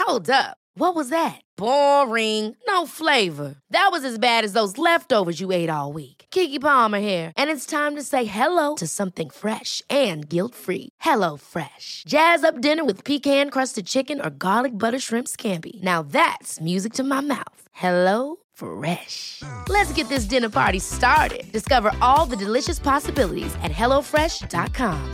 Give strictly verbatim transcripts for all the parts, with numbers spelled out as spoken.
Hold up. What was that? Boring. No flavor. That was as bad as those leftovers you ate all week. Keke Palmer here, and it's time to say hello to something fresh and guilt-free. Hello Fresh. Jazz up dinner with pecan-crusted chicken or garlic butter shrimp scampi. Now that's music to my mouth. Hello Fresh. Let's get this dinner party started. Discover all the delicious possibilities at hello fresh dot com.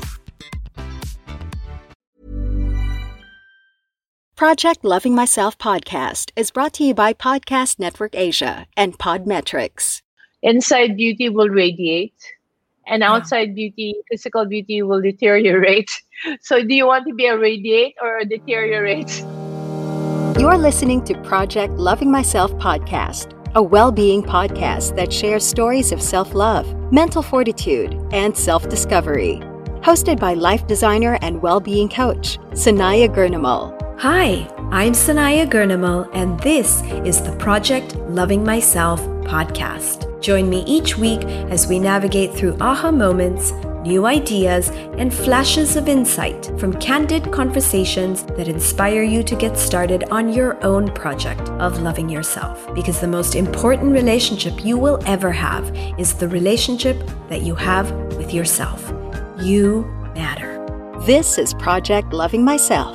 Project Loving Myself podcast is brought to you by Podcast Network Asia and Podmetrics. Inside beauty will radiate, and outside beauty, physical beauty will deteriorate. So do you want to be a radiate or a deteriorate? You're listening to Project Loving Myself podcast, a well-being podcast that shares stories of self-love, mental fortitude, and self-discovery. Hosted by life designer and well-being coach, Sanaya Gurnamal. Hi, I'm Sanaya Gurnamal, and this is the Project Loving Myself podcast. Join me each week as we navigate through aha moments, new ideas, and flashes of insight from candid conversations that inspire you to get started on your own project of loving yourself. Because the most important relationship you will ever have is the relationship that you have with yourself. You matter. This is Project Loving Myself.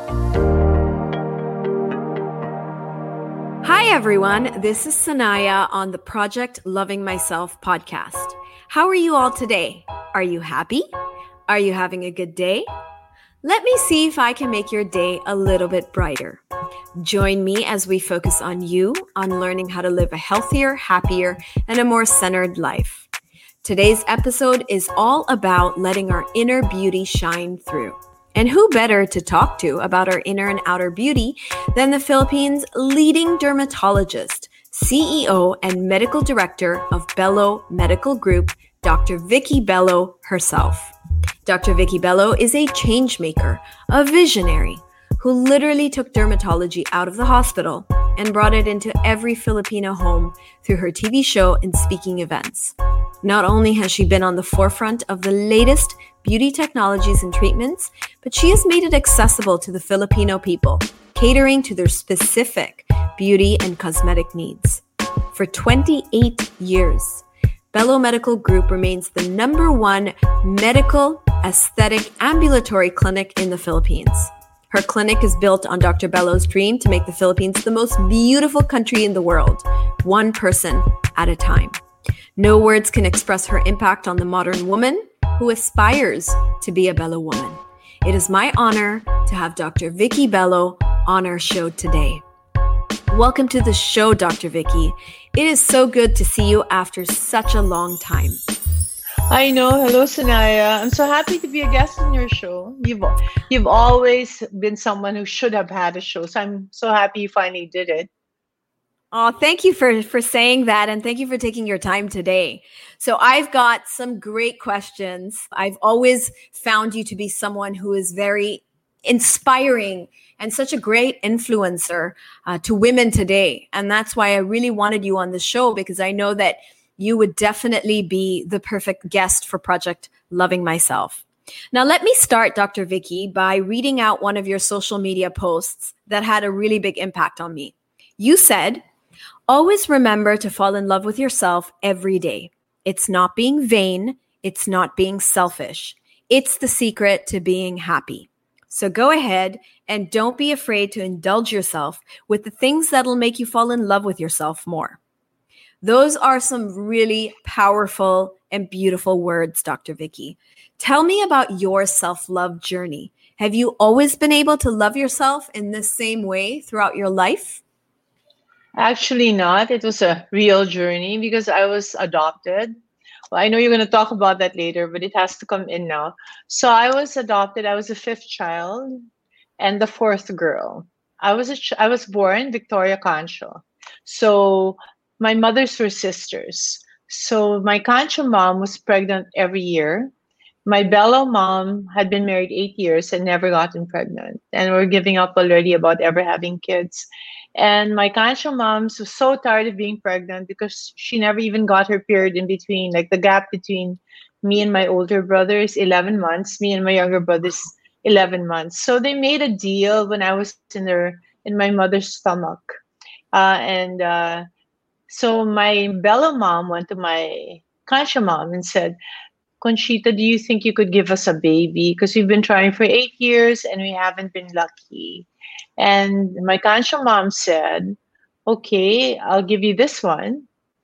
Hi everyone, this is Sanaya on the Project Loving Myself podcast. How are you all today? Are you happy? Are you having a good day? Let me see if I can make your day a little bit brighter. Join me as we focus on you, on learning how to live a healthier, happier, and a more centered life. Today's episode is all about letting our inner beauty shine through. And who better to talk to about our inner and outer beauty than the Philippines' leading dermatologist, C E O and medical director of Bello Medical Group, Doctor Vicky Bello herself. Doctor Vicky Bello is a change maker, a visionary, who literally took dermatology out of the hospital and brought it into every Filipino home through her T V show and speaking events. Not only has she been on the forefront of the latest beauty technologies and treatments, but she has made it accessible to the Filipino people, catering to their specific beauty and cosmetic needs. For twenty-eight years, Bello Medical Group remains the number one medical aesthetic ambulatory clinic in the Philippines. Her clinic is built on Doctor Bello's dream to make the Philippines the most beautiful country in the world, one person at a time. No words can express her impact on the modern woman who aspires to be a Bello woman. It is my honor to have Doctor Vicky Bello on our show today. Welcome to the show, Doctor Vicky. It is so good to see you after such a long time. I know. Hello, Sanaya. I'm so happy to be a guest on your show. You've you've always been someone who should have had a show, so I'm so happy you finally did it. Oh, thank you for, for saying that, and thank you for taking your time today. So I've got some great questions. I've always found you to be someone who is very inspiring and such a great influencer uh, to women today. And that's why I really wanted you on the show, because I know that you would definitely be the perfect guest for Project Loving Myself. Now, let me start, Doctor Vicky, by reading out one of your social media posts that had a really big impact on me. You said, "Always remember to fall in love with yourself every day. It's not being vain. It's not being selfish. It's the secret to being happy. So go ahead and don't be afraid to indulge yourself with the things that'll make you fall in love with yourself more." Those are some really powerful and beautiful words, Doctor Vicky. Tell me about your self-love journey. Have you always been able to love yourself in the same way throughout your life? Actually not. It was a real journey because I was adopted. Well, I know you're going to talk about that later, but it has to come in now. So I was adopted. I was the fifth child and the fourth girl. I was a ch- I was born Victoria Concho. So my mothers were sisters. So my Concho mom was pregnant every year. My Bello mom had been married eight years and never gotten pregnant. And we're giving up already about ever having kids. And my Concho mom was so tired of being pregnant because she never even got her period in between. Like the gap between me and my older brother is eleven months, me and my younger brother is eleven months. So they made a deal when I was in their in my mother's stomach. Uh, and uh, so my Bella mom went to my Concha mom and said, Conchita, do you think you could give us a baby? Because we've been trying for eight years and we haven't been lucky. And my Concha mom said, okay, I'll give you this one.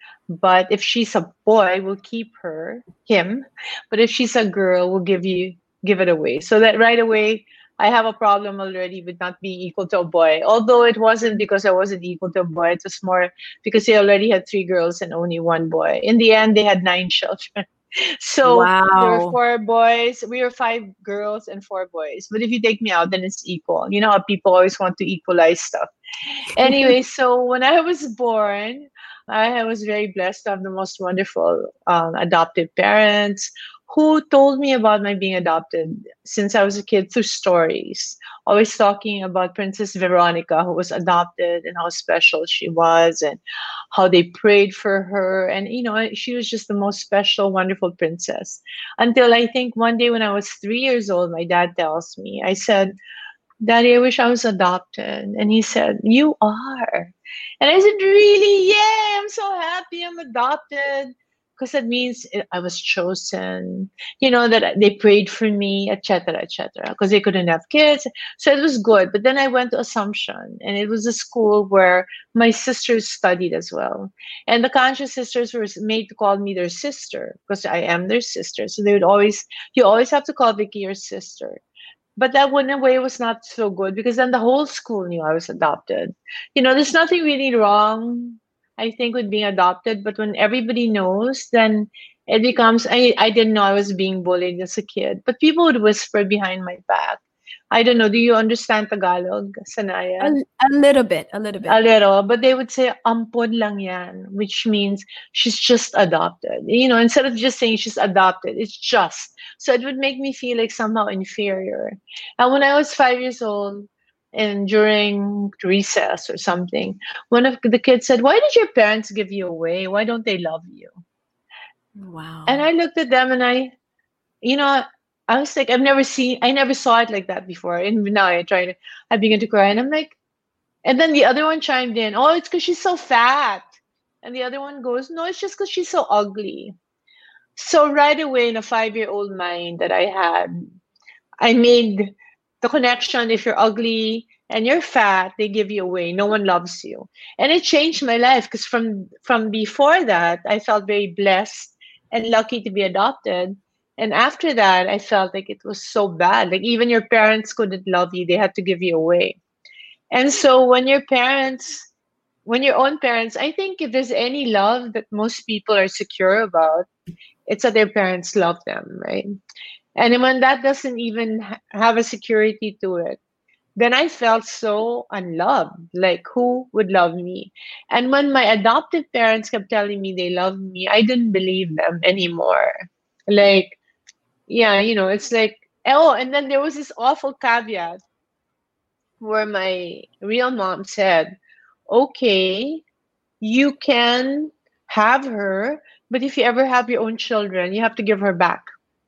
But if she's a boy, we'll keep her, him. But if she's a girl, we'll give you give it away. So that right away, I have a problem already with not being equal to a boy. Although it wasn't because I wasn't equal to a boy. It was more because they already had three girls and only one boy. In the end, they had nine children. So Wow. there were four boys. We were five girls and four boys. But if you take me out, then it's equal. You know how people always want to equalize stuff. Anyway, so when I was born, I was very blessed to have the most wonderful um, adoptive parents who told me about my being adopted since I was a kid through stories, always talking about Princess Veronica, who was adopted and how special she was and how they prayed for her. And, you know, she was just the most special, wonderful princess. Until I think one day when I was three years old, my dad tells me, I said, Daddy, I wish I was adopted. And he said, you are. And I said, really? Yay, I'm so happy I'm adopted. Because that means I was chosen, you know, that they prayed for me, et cetera, et cetera, because they couldn't have kids. So it was good. But then I went to Assumption, and it was a school where my sisters studied as well. And the Conscious sisters were made to call me their sister because I am their sister. So they would always, you always have to call Vicky your sister. But that one in a way was not so good because then the whole school knew I was adopted. You know, there's nothing really wrong, I think, with being adopted, but when everybody knows, then it becomes, I, I didn't know I was being bullied as a kid, but people would whisper behind my back. I don't know, do you understand Tagalog, Sanaya? A, a little bit, a little bit. A little, but they would say, ampon lang yan, which means she's just adopted. You know, instead of just saying she's adopted, it's just. So it would make me feel like somehow inferior. And when I was five years old, and during recess or something, one of the kids said, why did your parents give you away? Why don't they love you? Wow. And I looked at them and I, you know, I was like, I've never seen, I never saw it like that before. And now I try to, I begin to cry and I'm like, and then the other one chimed in, oh, it's because she's so fat. And the other one goes, no, it's just because she's so ugly. So right away in a five-year-old mind that I had, I made the connection. If you're ugly and you're fat, they give you away. No one loves you. And it changed my life because from, from before that, I felt very blessed and lucky to be adopted. And after that, I felt like it was so bad. Like even your parents couldn't love you. They had to give you away. And so when your parents, when your own parents, I think if there's any love that most people are secure about, it's that their parents love them, right? And when that doesn't even ha- have a security to it, then I felt so unloved. Like, who would love me? And when my adoptive parents kept telling me they love me, I didn't believe them anymore. Like, yeah, you know, it's like, oh, and then there was this awful caveat where my real mom said, okay, you can have her, but if you ever have your own children, you have to give her back.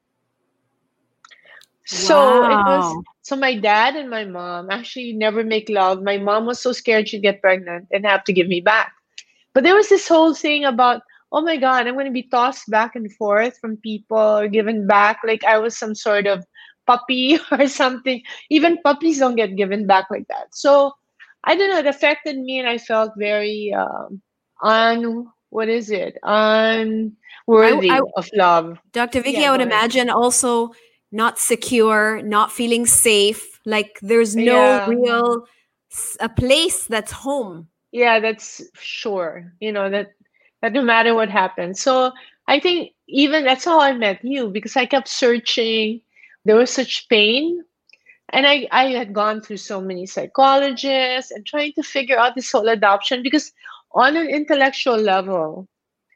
So wow. It was so my dad and my mom actually never make love. My mom was so scared she'd get pregnant and have to give me back. But there was this whole thing about, oh my God, I'm going to be tossed back and forth from people or given back like I was some sort of puppy or something. Even puppies don't get given back like that. So I don't know, it affected me and I felt very um, un, what is it? Unworthy I, I, of love. Doctor Vicky, yeah, I would imagine also not secure, not feeling safe. Like there's no yeah. real a place that's home. Yeah, that's sure. You know, that, that no matter what happens. So I think even that's how I met you because I kept searching. There was such pain. And I, I had gone through so many psychologists and trying to figure out this whole adoption because on an intellectual level,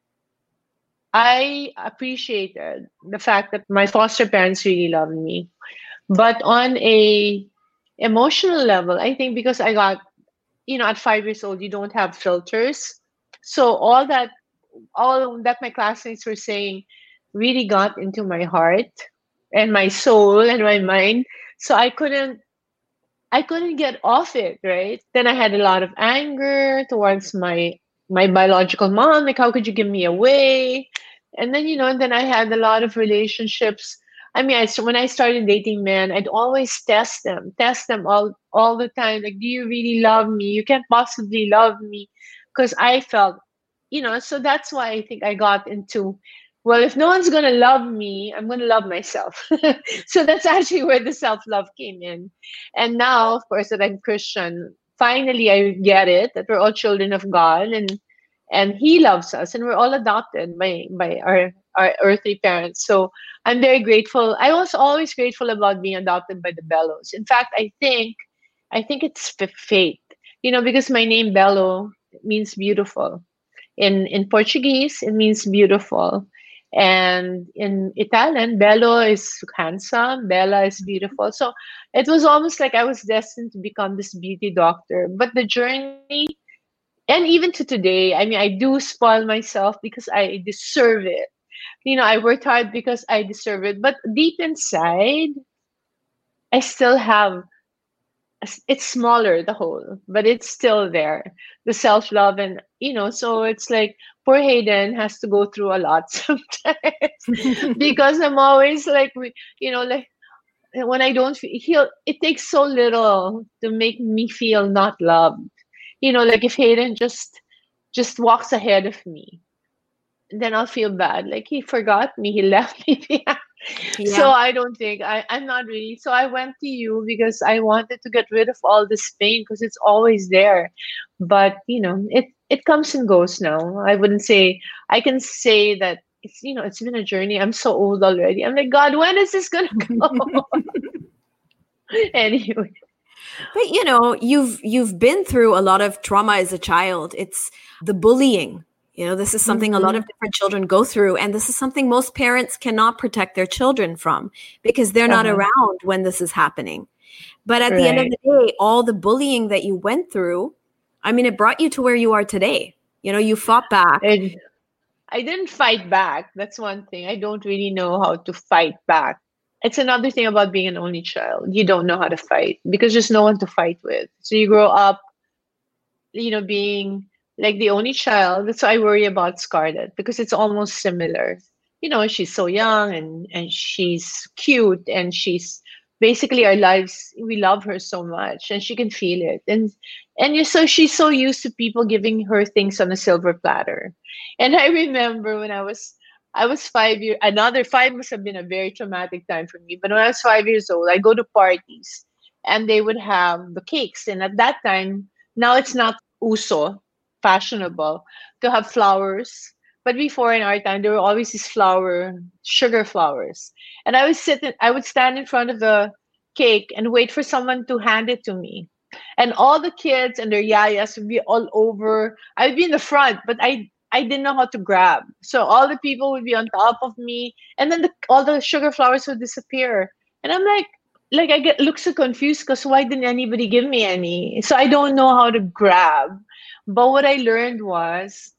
I appreciated the fact that my foster parents really loved me. But on a emotional level, I think because I got, you know, at five years old, you don't have filters. So all that, all that my classmates were saying really got into my heart and my soul and my mind. So I couldn't I couldn't get off it, right? Then I had a lot of anger towards my my biological mom. Like, how could you give me away? And then, you know, and then I had a lot of relationships. I mean, I, so when I started dating men, I'd always test them, test them all all the time. Like, do you really love me? You can't possibly love me, because I felt, you know. So that's why I think I got into, well, if no one's gonna love me, I'm gonna love myself. So that's actually where the self-love came in. And now, of course, that I'm Christian, finally I get it, that we're all children of God, and and He loves us, and we're all adopted by by our our earthly parents. So I'm very grateful. I was always grateful about being adopted by the Bellos. In fact, I think I think it's f- fate, you know, because my name Bello means beautiful. In in Portuguese, it means beautiful. And in Italian, bello is handsome, bella is beautiful. So it was almost like I was destined to become this beauty doctor. But the journey, and even to today, I mean, I do spoil myself because I deserve it. You know, I worked hard because I deserve it. But deep inside, I still have, it's smaller, the hole, but it's still there. The self love, and, you know, so it's like poor Hayden has to go through a lot sometimes because I'm always like, we- you know, like when I don't feel, he'll, it takes so little to make me feel not loved. You know, like if Hayden just just walks ahead of me, then I'll feel bad. Like he forgot me, he left me behind. Yeah. So I don't think I, I'm not really. So I went to you because I wanted to get rid of all this pain because it's always there. But you know, it it comes and goes now. I wouldn't say I can say that it's, you know, it's been a journey. I'm so old already. I'm like, God, when is this gonna go? Anyway. But you know, you've you've been through a lot of trauma as a child. It's the bullying. You know, this is something Mm-hmm. a lot of different children go through, and this is something most parents cannot protect their children from because they're not Uh-huh. around when this is happening. But at the end of Right. the day, all the bullying that you went through, I mean, it brought you to where you are today. You know, you fought back. And I didn't fight back. That's one thing. I don't really know how to fight back. It's another thing about being an only child. You don't know how to fight because there's no one to fight with. So you grow up, you know, being like the only child. That's why I worry about Scarlett because it's almost similar. You know, she's so young and and she's cute and she's basically our lives. We love her so much and she can feel it. And and you so she's so used to people giving her things on a silver platter. And I remember when I was I was five years. Another five must have been a very traumatic time for me. But when I was five years old, I go to parties and they would have the cakes. And at that time, now it's not uso, fashionable to have flowers. But before in our time, there were always these flower, sugar flowers. And I would sit, in, I would stand in front of the cake and wait for someone to hand it to me. And all the kids and their yayas would be all over. I'd be in the front, but I I didn't know how to grab. So all the people would be on top of me, and then the, all the sugar flowers would disappear. And I'm like, like I get look so confused because why didn't anybody give me any? So I don't know how to grab. But what I learned was,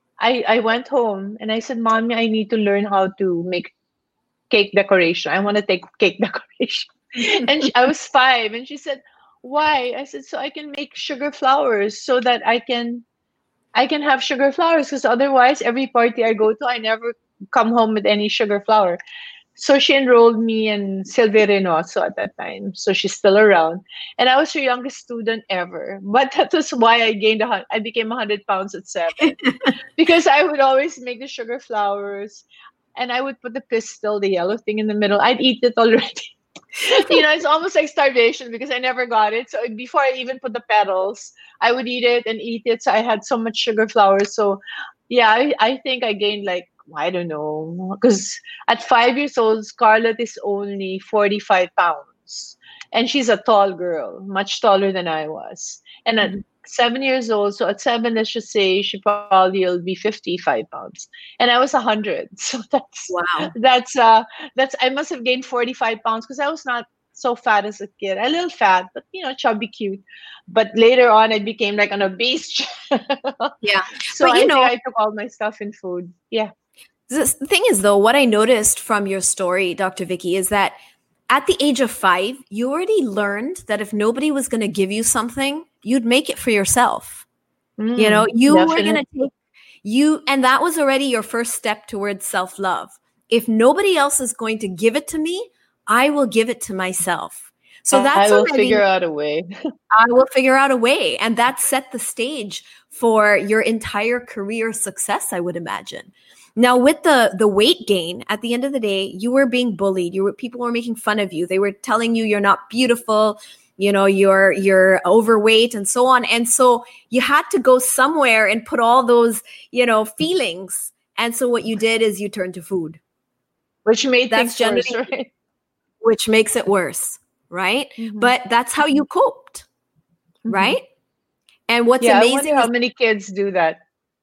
I I went home and I said, "Mommy, I need to learn how to make cake decoration. I want to take cake decoration." And she, I was five, and she said, "Why?" I said, "So I can make sugar flowers, so that I can." I can have sugar flowers because otherwise, every party I go to, I never come home with any sugar flower. So she enrolled me in Silvia Reynoso at that time. So she's still around. And I was her youngest student ever. But that was why I gained, a, hun- I became one hundred pounds at seven. Because I would always make the sugar flowers and I would put the pistil, the yellow thing in the middle. I'd eat it already. You know, it's almost like starvation because I never got it. So before I even put the petals, I would eat it and eat it. So I had so much sugar flowers. So yeah, I, I think I gained like, I don't know, because at five years old, Scarlett is only forty-five pounds. And she's a tall girl, much taller than I was. And at mm-hmm. seven years old, so at seven, let's just say she probably will be fifty-five pounds. And I was one hundred. So that's, wow. That's, uh, that's, I must have gained forty-five pounds because I was not so fat as a kid. A little fat, but, you know, chubby, cute. But later on, I became like an obese. Yeah. So but, you I know, think I took all my stuff in food. Yeah. The thing is, though, what I noticed from your story, Doctor Vicky, is that at the age of five, you already learned that if nobody was going to give you something, you'd make it for yourself. Mm, you know, you definitely. were going to take you, and that was already your first step towards self-love. If nobody else is going to give it to me, I will give it to myself. So that's I will already, figure out a way. I will figure out a way. And that set the stage for your entire career success, I would imagine. Now, with the the weight gain, at the end of the day, you were being bullied. You were people were making fun of you. They were telling you you're not beautiful, you know, you're you're overweight and so on. And so you had to go somewhere and put all those, you know, feelings. And so what you did is you turned to food. Which made That's things worse, generally- right? Which makes it worse, right? Mhm. But that's how you coped, Mhm. right? And what's Yeah, I amazing wonder is how many kids do that.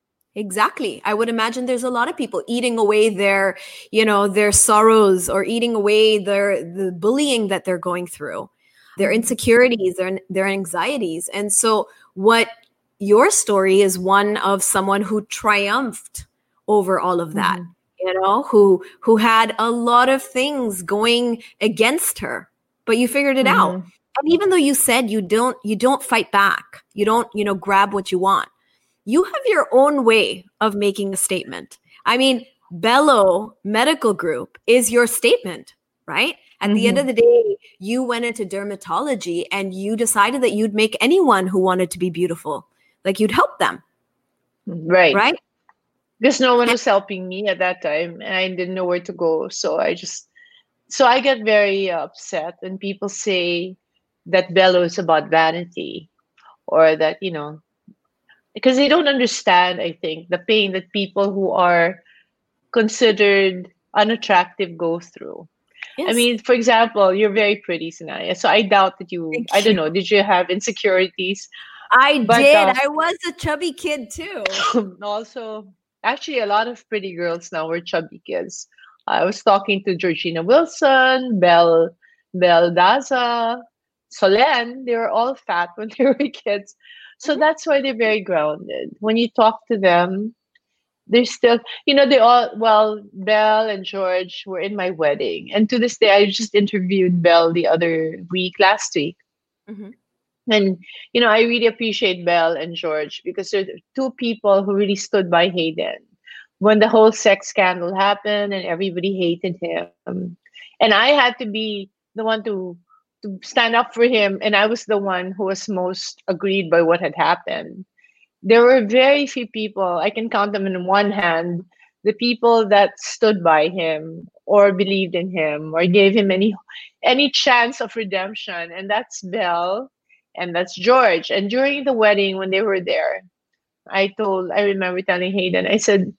exactly. I would imagine there's a lot of people eating away their, you know, their sorrows or eating away their the bullying that they're going through, their insecurities, their their anxieties. And so what your story is one of someone who triumphed over all of that, Mhm. you know, who who had a lot of things going against her, but you figured it out. Mhm. And even though you said you don't you don't fight back, you don't, you know, grab what you want. You have your own way of making a statement. I mean, Bello Medical Group is your statement, right? At the end of the day, you went into dermatology and you decided that you'd make anyone who wanted to be beautiful, like you'd help them, Right. right? Because no one was helping me at that time and I didn't know where to go. So I just, so I get very upset when people say that Bello is about vanity or that, you know, because they don't understand, I think, the pain that people who are considered unattractive go through. Yes. I mean, for example, you're very pretty, Sanaya. So I doubt that you, Thank I don't you. know, did you have insecurities? I But, did. uh, I was a chubby kid too. Also, actually, a lot of pretty girls now were chubby kids. I was talking to Georgina Wilson, Belle, Belle Daza, Solen. They were all fat when they were kids. So Mhm. that's why they're very grounded. When you talk to them, they're still, you know, they all, well, Belle and George were in my wedding. And to this day, I just interviewed Belle the other week, last week. Mhm. And, you know, I really appreciate Belle and George because they're two people who really stood by Hayden when the whole sex scandal happened and everybody hated him. And I had to be the one to, to stand up for him. And I was the one who was most agreed by what had happened. There were very few people, I can count them in one hand, the people that stood by him or believed in him or gave him any any chance of redemption. And that's Belle and that's George. And during the wedding, when they were there, I told, I remember telling Hayden, I said,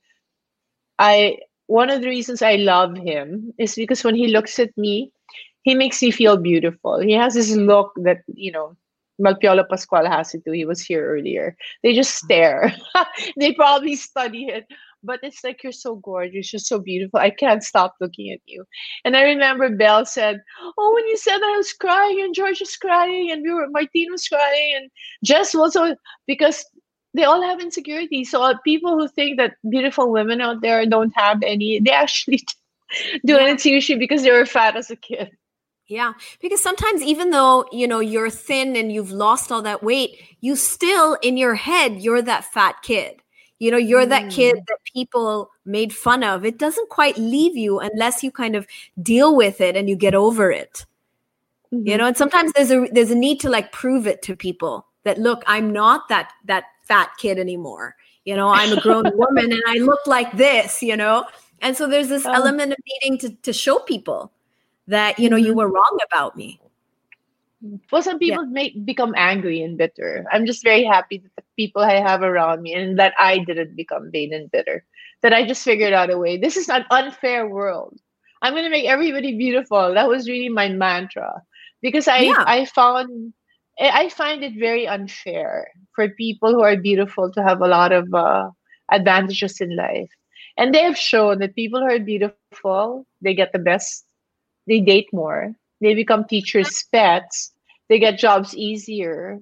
I one of the reasons I love him is because when he looks at me, he makes me feel beautiful. He has this look that, you know, Malpiolo Pascual has it too. He was here earlier. They just stare. They probably study it. But it's like, you're so gorgeous. You're so beautiful. I can't stop looking at you. And I remember Belle said, oh, when you said I was crying and George was crying and we were, Martine was crying and Jess was also, because they all have insecurities. So uh, people who think that beautiful women out there don't have any, they actually do. Yeah. And it's usually because they were fat as a kid. Yeah, because sometimes even though, you know, you're thin and you've lost all that weight, you still in your head, you're that fat kid. You know, you're that kid Mm. that people made fun of. It doesn't quite leave you unless you kind of deal with it and you get over it. You Mhm. know, and sometimes there's a there's a need to like prove it to people that, look, I'm not that that fat kid anymore. You know, I'm a grown woman and I look like this, you know. And so there's this Oh. element of needing to to show people that, you know, you Mhm. were wrong about me. Well, some people make become angry and bitter. I'm just very happy that the people I have around me and that I didn't become vain and bitter. That I just figured out a way. This is an unfair world. I'm gonna make everybody beautiful. That was really my mantra. Because I Yeah. I found I I find it very unfair for people who are beautiful to have a lot of uh, advantages in life. And they have shown that people who are beautiful, they get the best, they date more, they become teachers' pets, they get jobs easier,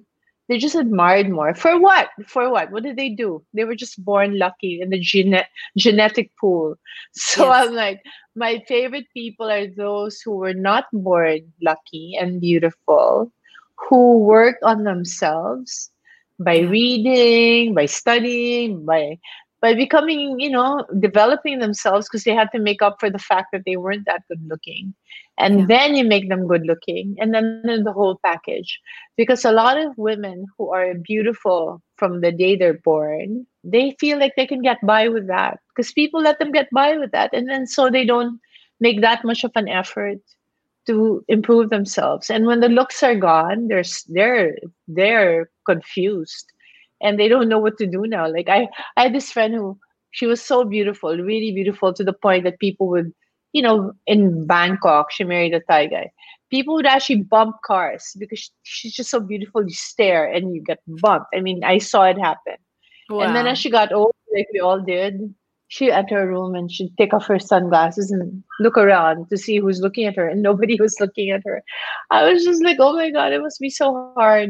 They're just admired more. For what? For what? What did they do? They were just born lucky in the gene- genetic pool. So Yes. I'm like, my favorite people are those who were not born lucky and beautiful, who worked on themselves by Yeah. reading, by studying, by by becoming, you know, developing themselves because they had to make up for the fact that they weren't that good looking. And Yeah. then you make them good looking, and then the whole package. Because a lot of women who are beautiful from the day they're born, they feel like they can get by with that because people let them get by with that. And then so they don't make that much of an effort to improve themselves. And when the looks are gone, they're s- they're they're confused and they don't know what to do now. Like I I had this friend who she was so beautiful, really beautiful to the point that people would, you know, in Bangkok, she married a Thai guy. People would actually bump cars because sh- she's just so beautiful. You stare and you get bumped. I mean, I saw it happen. And then as Wow. she got older, like we all did, she'd enter her room and she'd take off her sunglasses and look around to see who's looking at her, and nobody was looking at her. I was just like, oh my God, it must be so hard.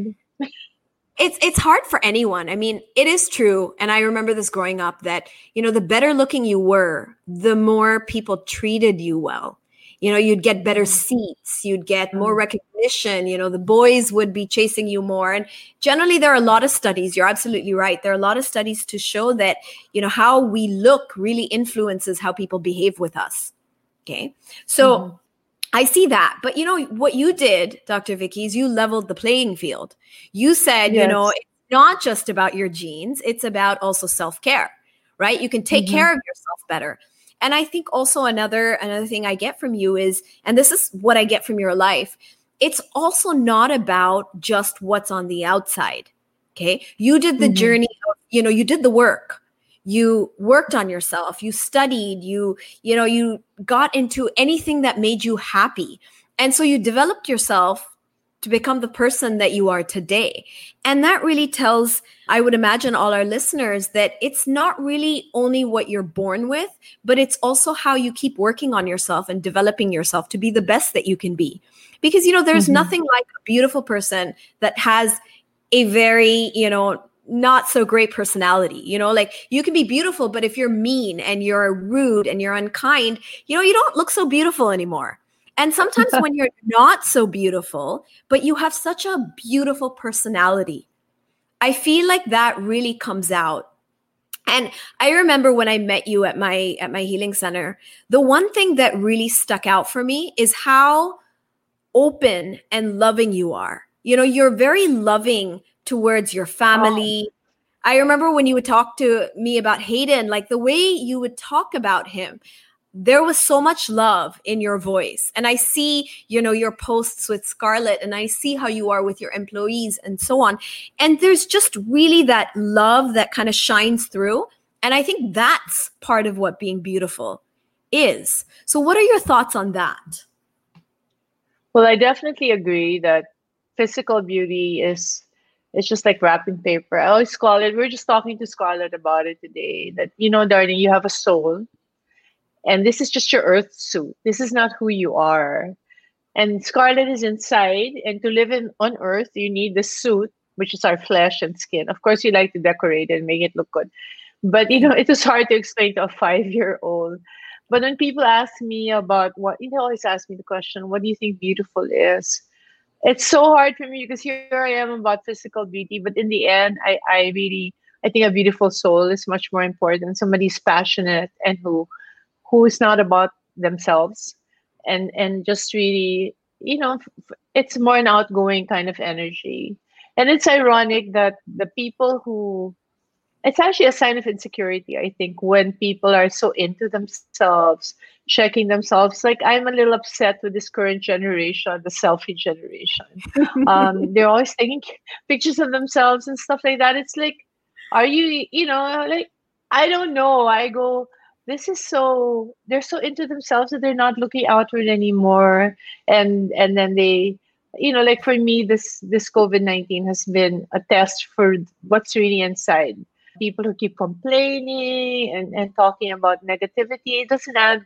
It's it's hard for anyone. I mean, it is true, and I remember this growing up that, you know, the better looking you were, the more people treated you well. You know, you'd get better Mm, seats, you'd get more mm, recognition, you know, the boys would be chasing you more. And generally there are a lot of studies, you're absolutely right. There are a lot of studies to show that, you know, how we look really influences how people behave with us. Okay. So mhm. I see that. But you know, what you did, Doctor Vicky, is you leveled the playing field. You said, you know, Yes. it's not just about your genes, it's about also self-care, right? You can take Mm-hmm. care of yourself better. And I think also another another thing I get from you is, and this is what I get from your life, it's also not about just what's on the outside. Okay? You did the Mm-hmm. journey of, you know, you did the work. You worked on yourself, you studied, you you know, you got into anything that made you happy. And so you developed yourself to become the person that you are today. And that really tells, I would imagine, all our listeners that it's not really only what you're born with, but it's also how you keep working on yourself and developing yourself to be the best that you can be. Because, you know, there's Mm-hmm. nothing like a beautiful person that has a very, you know, not so great personality. You know, like you can be beautiful, but if you're mean and you're rude and you're unkind, you know, you don't look so beautiful anymore. And sometimes when you're not so beautiful, but you have such a beautiful personality, I feel like that really comes out. And I remember when I met you at my at my healing center, the one thing that really stuck out for me is how open and loving you are. You know, you're very loving towards your Oh, family. I remember when you would talk to me about Hayden, like the way you would talk about him, there was so much love in your voice. And I see, you know, your posts with Scarlett, and I see how you are with your employees and so on. And there's just really that love that kind of shines through. And I think that's part of what being beautiful is. So what are your thoughts on that? well, I definitely agree that physical beauty is it's just like wrapping paper. I always call it. We are just talking to Scarlett about it today. That you know, darling, you have a soul, and this is just your earth suit. This is not who you are. And Scarlet is inside, and to live in on Earth, you need the suit, which is our flesh and skin. Of course, you like to decorate and make it look good, but you know it was hard to explain to a five-year-old. But when people ask me about what, you know, always ask me the question, "What do you think beautiful is?" It's so hard for me because here I am about physical beauty, but in the end, I I really I think a beautiful soul is much more important. Somebody's passionate and who who is not about themselves and and just really, you know, f- it's more an outgoing kind of energy. And it's ironic that the people who it's actually a sign of insecurity, I think, when people are so into themselves, checking themselves. Like I'm a little upset with this current generation, the selfie generation. Um they're always taking pictures of themselves and stuff like that. It's like, are you, you know, like, I don't know. I go, this is so, they're so into themselves that they're not looking outward anymore. And and then they, you know, like for me, this this COVID nineteen has been a test for what's really inside. People who keep complaining and, and talking about negativity, it doesn't add,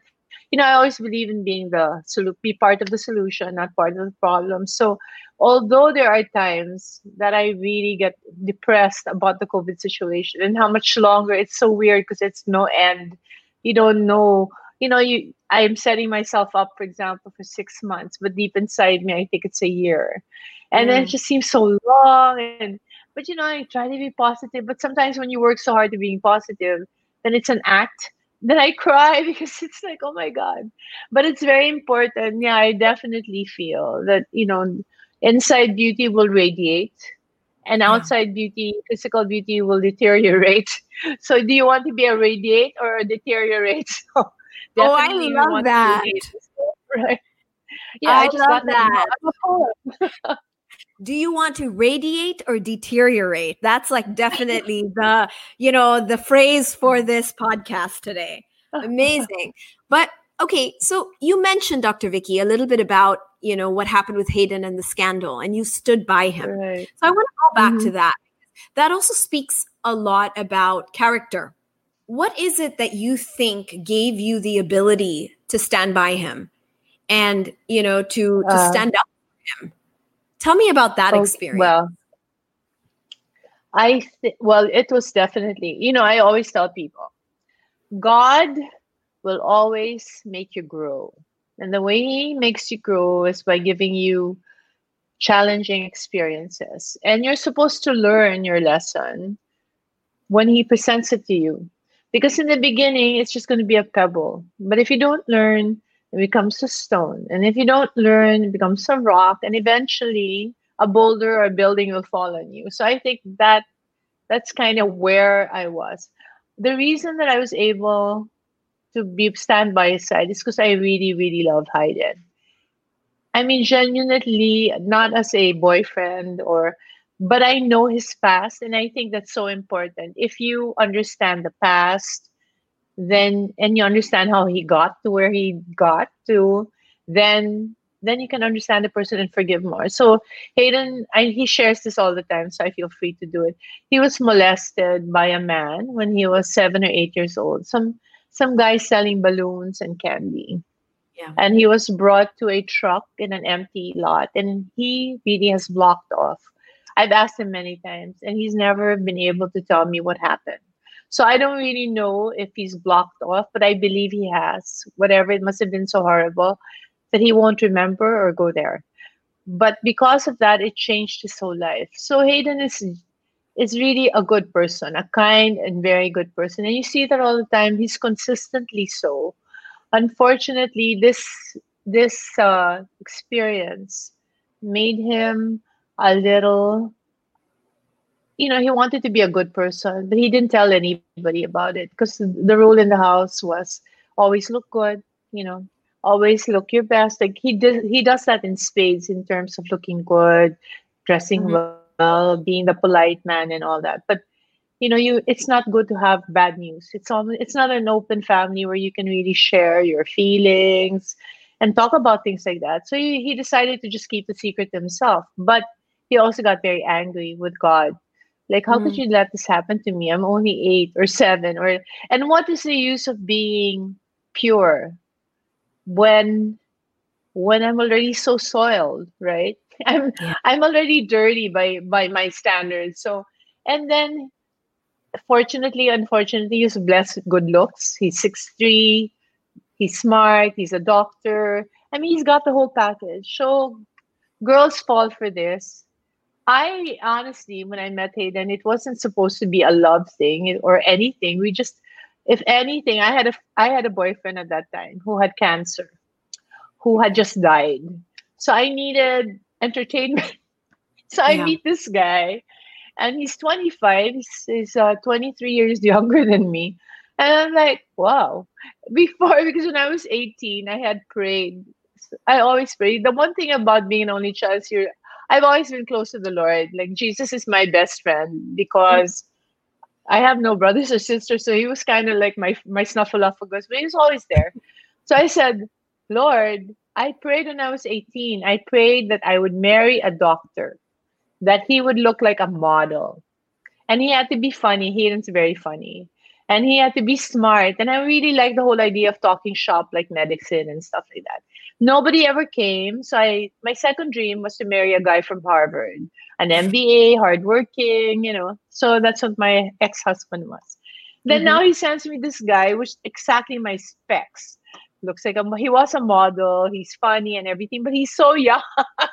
you know, I always believe in being the solu- be part of the solution, not part of the problem. So although there are times that I really get depressed about the COVID situation and how much longer, it's so weird because it's no end. You don't know, you know, you I'm setting myself up, for example, for six months, but deep inside me, I think it's a year. And then it Yeah. just seems so long. And but you know, I try to be positive. But sometimes when you work so hard to being positive, then it's an act. Then I cry because it's like, oh my God. But it's very important. Yeah, I definitely feel that, you know, inside beauty will radiate and Yeah. outside beauty, physical beauty will deteriorate. So do you want to be a radiate or a deteriorate? So Oh, I definitely we love want to that. radiate, right? Yeah, I I just love got that. that. I'm a poet. Do you want to radiate or deteriorate? That's like definitely the, you know, the phrase for this podcast today. Amazing. But okay, so you mentioned, Doctor Vicky, a little bit about, you know, what happened with Hayden and the scandal, and you stood by him. Right. So I want to go back Mhm. to that. That also speaks a lot about character. What is it that you think gave you the ability to stand by him and, you know, to to Uh, stand up for him? Tell me about that okay. experience. Well, I th- well, it was definitely, you know, I always tell people, God will always make you grow. And the way he makes you grow is by giving you challenging experiences. And you're supposed to learn your lesson when he presents it to you. Because in the beginning, it's just going to be a pebble. But if you don't learn, it becomes a stone. And if you don't learn, it becomes a rock. And eventually, a boulder or a building will fall on you. So I think that that's kind of where I was. The reason that I was able to be stand by his side is because I really, really love Hayden. I mean, genuinely, not as a boyfriend or, but I know his past, and I think that's so important. If you understand the past, then and you understand how he got to where he got to, then then you can understand the person and forgive more. So Hayden, I, he shares this all the time, so I feel free to do it. He was molested by a man when he was seven or eight years old. Some some guy selling balloons and candy, Yeah. and he was brought to a truck in an empty lot, and he really has blocked off. I've asked him many times and he's never been able to tell me what happened. So I don't really know if he's blocked off, but I believe he has. Whatever, it must have been so horrible that he won't remember or go there. But because of that, it changed his whole life. So Hayden is is really a good person, a kind and very good person, and you see that all the time. He's consistently so. Unfortunately, this this uh, experience made him a little, you know, he wanted to be a good person, but he didn't tell anybody about it because the rule in the house was always look good, you know, always look your best. Like he did, he does that in spades in terms of looking good, dressing Mhm. well, being the polite man, and all that. But you know, you it's not good to have bad news. It's all it's not an open family where you can really share your feelings and talk about things like that. So he, he decided to just keep the secret to himself. But he also got very angry with God. Like, how could Mm. you let this happen to me? I'm only eight or seven, or and what is the use of being pure when when I'm already so soiled, right? I'm Yeah. I'm already dirty by by my standards. So and then fortunately, unfortunately, he's blessed with good looks. He's six three, he's smart, he's a doctor. I mean, he's got the whole package. So girls fall for this. I honestly, when I met Hayden, it wasn't supposed to be a love thing or anything. We just, if anything, I had a I had a boyfriend at that time who had cancer, who had just died. So I needed entertainment. So I Yeah. meet this guy, and he's twenty-five. He's, he's uh, twenty-three years younger than me. And I'm like, wow. Before, because when I was eighteen, I had prayed. I always prayed. The one thing about being an only child is you're, I've always been close to the Lord. Like, Jesus is my best friend because I have no brothers or sisters. So he was kind of like my, my snuffleupagus, but he was always there. So I said, Lord, I prayed when I was eighteen. I prayed that I would marry a doctor, that he would look like a model. And he had to be funny. Hayden's very funny. And he had to be smart. And I really like the whole idea of talking shop like medicine and stuff like that. Nobody ever came. So I my second dream was to marry a guy from Harvard, an M B A, hardworking, you know. So that's what my ex-husband was. Then Mm-hmm. now he sends me this guy, which exactly my specs. Looks like a, he was a model. He's funny and everything, but he's so young.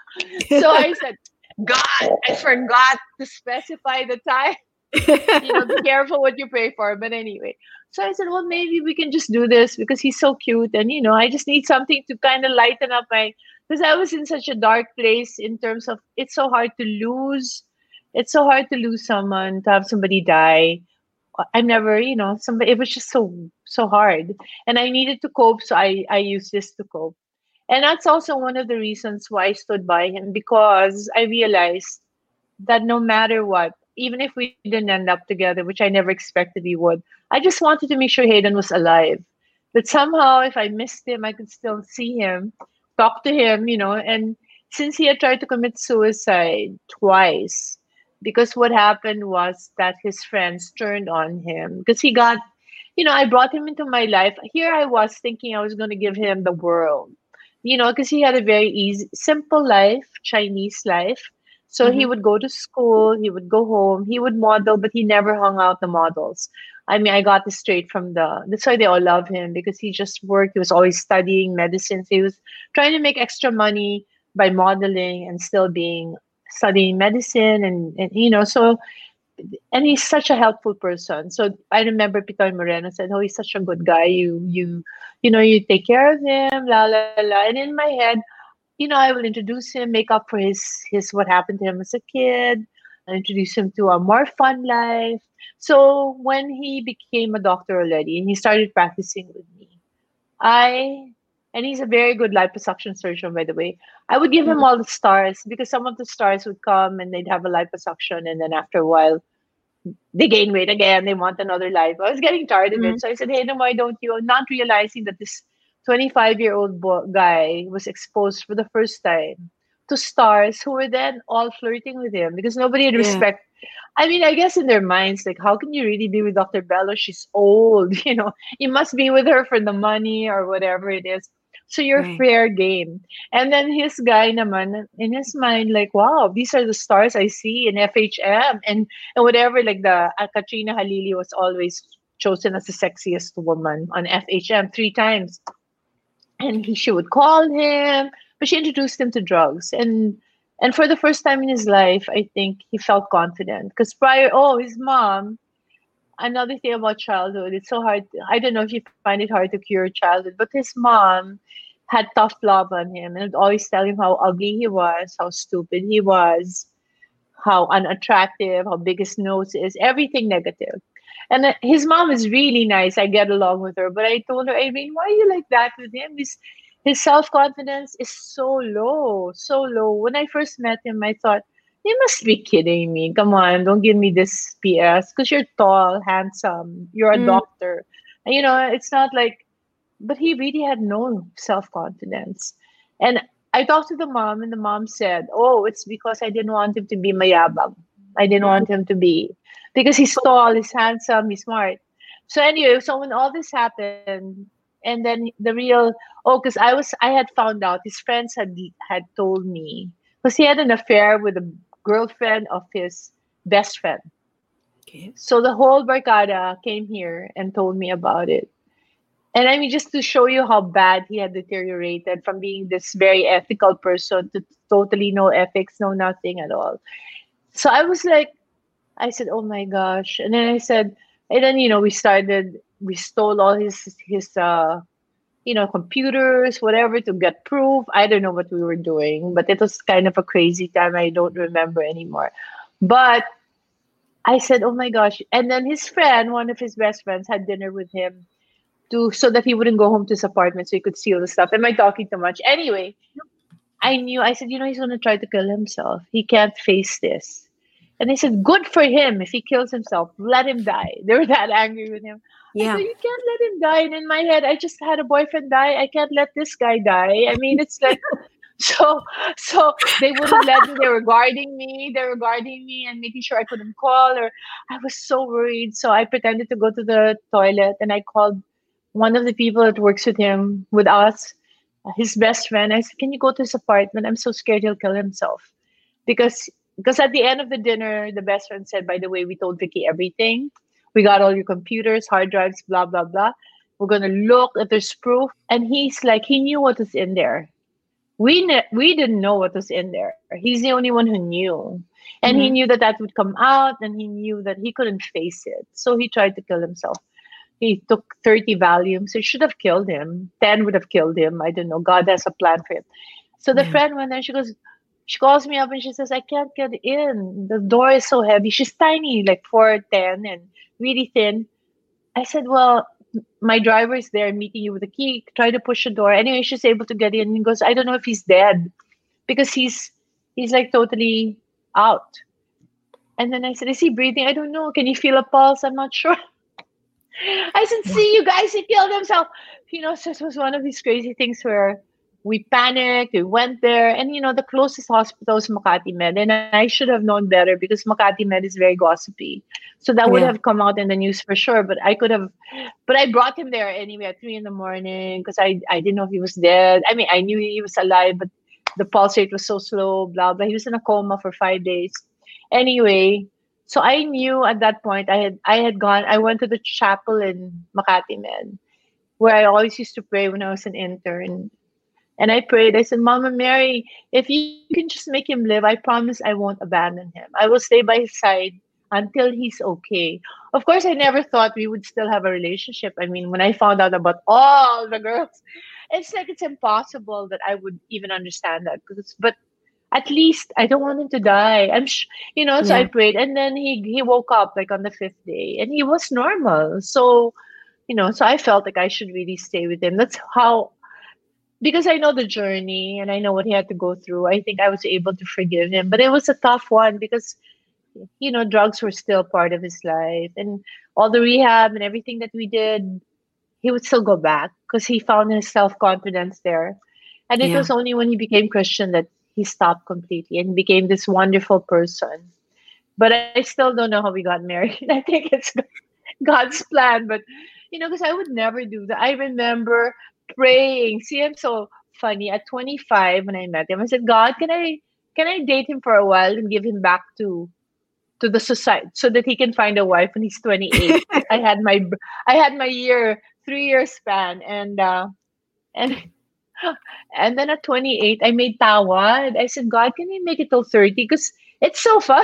So I said, God, I forgot to specify the time. You know, be careful what you pray for. But anyway, so I said, well, maybe we can just do this because he's so cute. And, you know, I just need something to kind of lighten up my, because I was in such a dark place in terms of it's so hard to lose. It's so hard to lose someone, to have somebody die. I never, you know, somebody, it was just so, so hard. And I needed to cope. So I, I used this to cope. And that's also one of the reasons why I stood by him, because I realized that no matter what, even if we didn't end up together, which I never expected we would, I just wanted to make sure Hayden was alive. That somehow, if I missed him, I could still see him, talk to him, you know. And since he had tried to commit suicide twice, because what happened was that his friends turned on him because he got, you know, I brought him into my life. Here I was thinking I was going to give him the world, you know, because he had a very easy, simple life, Chinese life. So Mm-hmm. he would go to school, he would go home, he would model, but he never hung out the models. I mean, I got this straight from the, that's why they all love him, because he just worked. He was always studying medicine. So he was trying to make extra money by modeling and still being studying medicine. And, and you know, so, and he's such a helpful person. So I remember Pitoy Moreno said, oh, he's such a good guy. You, you, you know, you take care of him, la, la, la. And in my head, you know, I will introduce him, make up for his his what happened to him as a kid, and introduce him to a more fun life. So when he became a doctor already and he started practicing with me, I and he's a very good liposuction surgeon, by the way. I would give him all the stars because some of the stars would come and they'd have a liposuction, and then after a while they gain weight again. They want another life. I was getting tired of Mm-hmm. it, so I said, "Hey, then why don't you?" Not realizing that this twenty-five-year-old bo- guy was exposed for the first time to stars who were then all flirting with him because nobody had Yeah. respect. I mean, I guess in their minds, like, how can you really be with Doctor Bello? She's old, you know. You must be with her for the money or whatever it is. So you're Right. fair game. And then his guy naman, in his mind, like, wow, these are the stars I see in F H M and, and whatever. Like the uh, Katrina Halili was always chosen as the sexiest woman on F H M three times. And he, she would call him, but she introduced him to drugs. And and for the first time in his life, I think he felt confident. Because prior, oh, his mom, another thing about childhood, it's so hard. I don't know if you find it hard to cure childhood, but his mom had tough love on him and would always tell him how ugly he was, how stupid he was, how unattractive, how big his nose is, everything negative. And uh, his mom is really nice. I get along with her. But I told her, Irene, why are you like that with him? His, his self-confidence is so low, so low. When I first met him, I thought, you must be kidding me. Come on, don't give me this P S. Because you're tall, handsome, you're a Mm. doctor. And, you know, it's not like, but he really had no self-confidence. And I talked to the mom, and the mom said, oh, it's because I didn't want him to be mayabang. I didn't want him to be, because he's tall, he's handsome, he's smart. So anyway, so when all this happened, and then the real, oh, because I was, I had found out, his friends had had told me, because he had an affair with a girlfriend of his best friend. Okay. So the whole barkada came here and told me about it. And I mean, just to show you how bad he had deteriorated from being this very ethical person to totally no ethics, no nothing at all. So I was like, I said, oh my gosh. And then I said, and then, you know, we started, we stole all his, his, uh, you know, computers, whatever, to get proof. I don't know what we were doing, but it was kind of a crazy time. I don't remember anymore. But I said, oh my gosh. And then his friend, one of his best friends, had dinner with him to so that he wouldn't go home to his apartment so he could steal the stuff. Am I talking too much? Anyway, I knew, I said, you know, he's going to try to kill himself. He can't face this. And they said, good for him. If he kills himself, let him die. They were that angry with him. Yeah. I said, you can't let him die. And in my head, I just had a boyfriend die. I can't let this guy die. I mean, it's like, So, so they wouldn't let me. They were guarding me. They were guarding me and making sure I couldn't call. Or I was so worried. So I pretended to go to the toilet and I called one of the people that works with him, with us, his best friend. I said, "Can you go to his apartment? I'm so scared he'll kill himself." Because because at the end of the dinner, the best friend said, "By the way, we told Vicky everything. We got all your computers, hard drives, blah blah blah. We're gonna look if there's proof." And he's like, he knew what was in there. We ne- we didn't know what was in there. He's the only one who knew. And mm-hmm. he knew that that would come out, and he knew that he couldn't face it. So he tried to kill himself. He took thirty Valiums. It should have killed him. ten would have killed him. I don't know. God has a plan for him. So the yeah. friend went there. She goes, she calls me up and she says, "I can't get in. The door is so heavy." She's tiny, like four ten and really thin. I said, "Well, my driver is there meeting you with a key. Try to push the door." Anyway, she's able to get in. He goes, "I don't know if he's dead because he's he's like totally out." And then I said, "Is he breathing?" "I don't know. Can you feel a pulse?" "I'm not sure." I said, "See, you guys, he killed himself." You know, so it was one of these crazy things where we panicked, we went there, and you know, the closest hospital is Makati Med, and I should have known better because Makati Med is very gossipy. So that would yeah. have come out in the news for sure, but I could have, but I brought him there anyway at three in the morning because I, I didn't know if he was dead. I mean, I knew he was alive, but the pulse rate was so slow, blah, blah. He was in a coma for five days. Anyway, so I knew at that point, I had, I had gone, I went to the chapel in Makati Med where I always used to pray when I was an intern. And I prayed, I said, "Mama Mary, if you can just make him live, I promise I won't abandon him. I will stay by his side until he's okay." Of course, I never thought we would still have a relationship. I mean, when I found out about all the girls, it's like it's impossible that I would even understand that. Because, but at least I don't want him to die. I'm, sh- you know. So yeah. I prayed, and then he he woke up like on the fifth day, and he was normal. So, you know, so I felt like I should really stay with him. That's how. Because I know the journey and I know what he had to go through, I think I was able to forgive him. But it was a tough one because, you know, drugs were still part of his life. And all the rehab and everything that we did, he would still go back because he found his self-confidence there. And it yeah. was only when he became Christian that he stopped completely and became this wonderful person. But I still don't know how we got married. I think it's God's plan. But, you know, because I would never do that. I remember praying. See, I'm so funny. At twenty-five, when I met him, I said, "God, can I can I date him for a while and give him back to to the society so that he can find a wife when he's twenty-eight?" I had my I had my year three year span, and uh, and and then at twenty-eight, I made tawad. I said, "God, can I make it till thirty? Because it's so fun."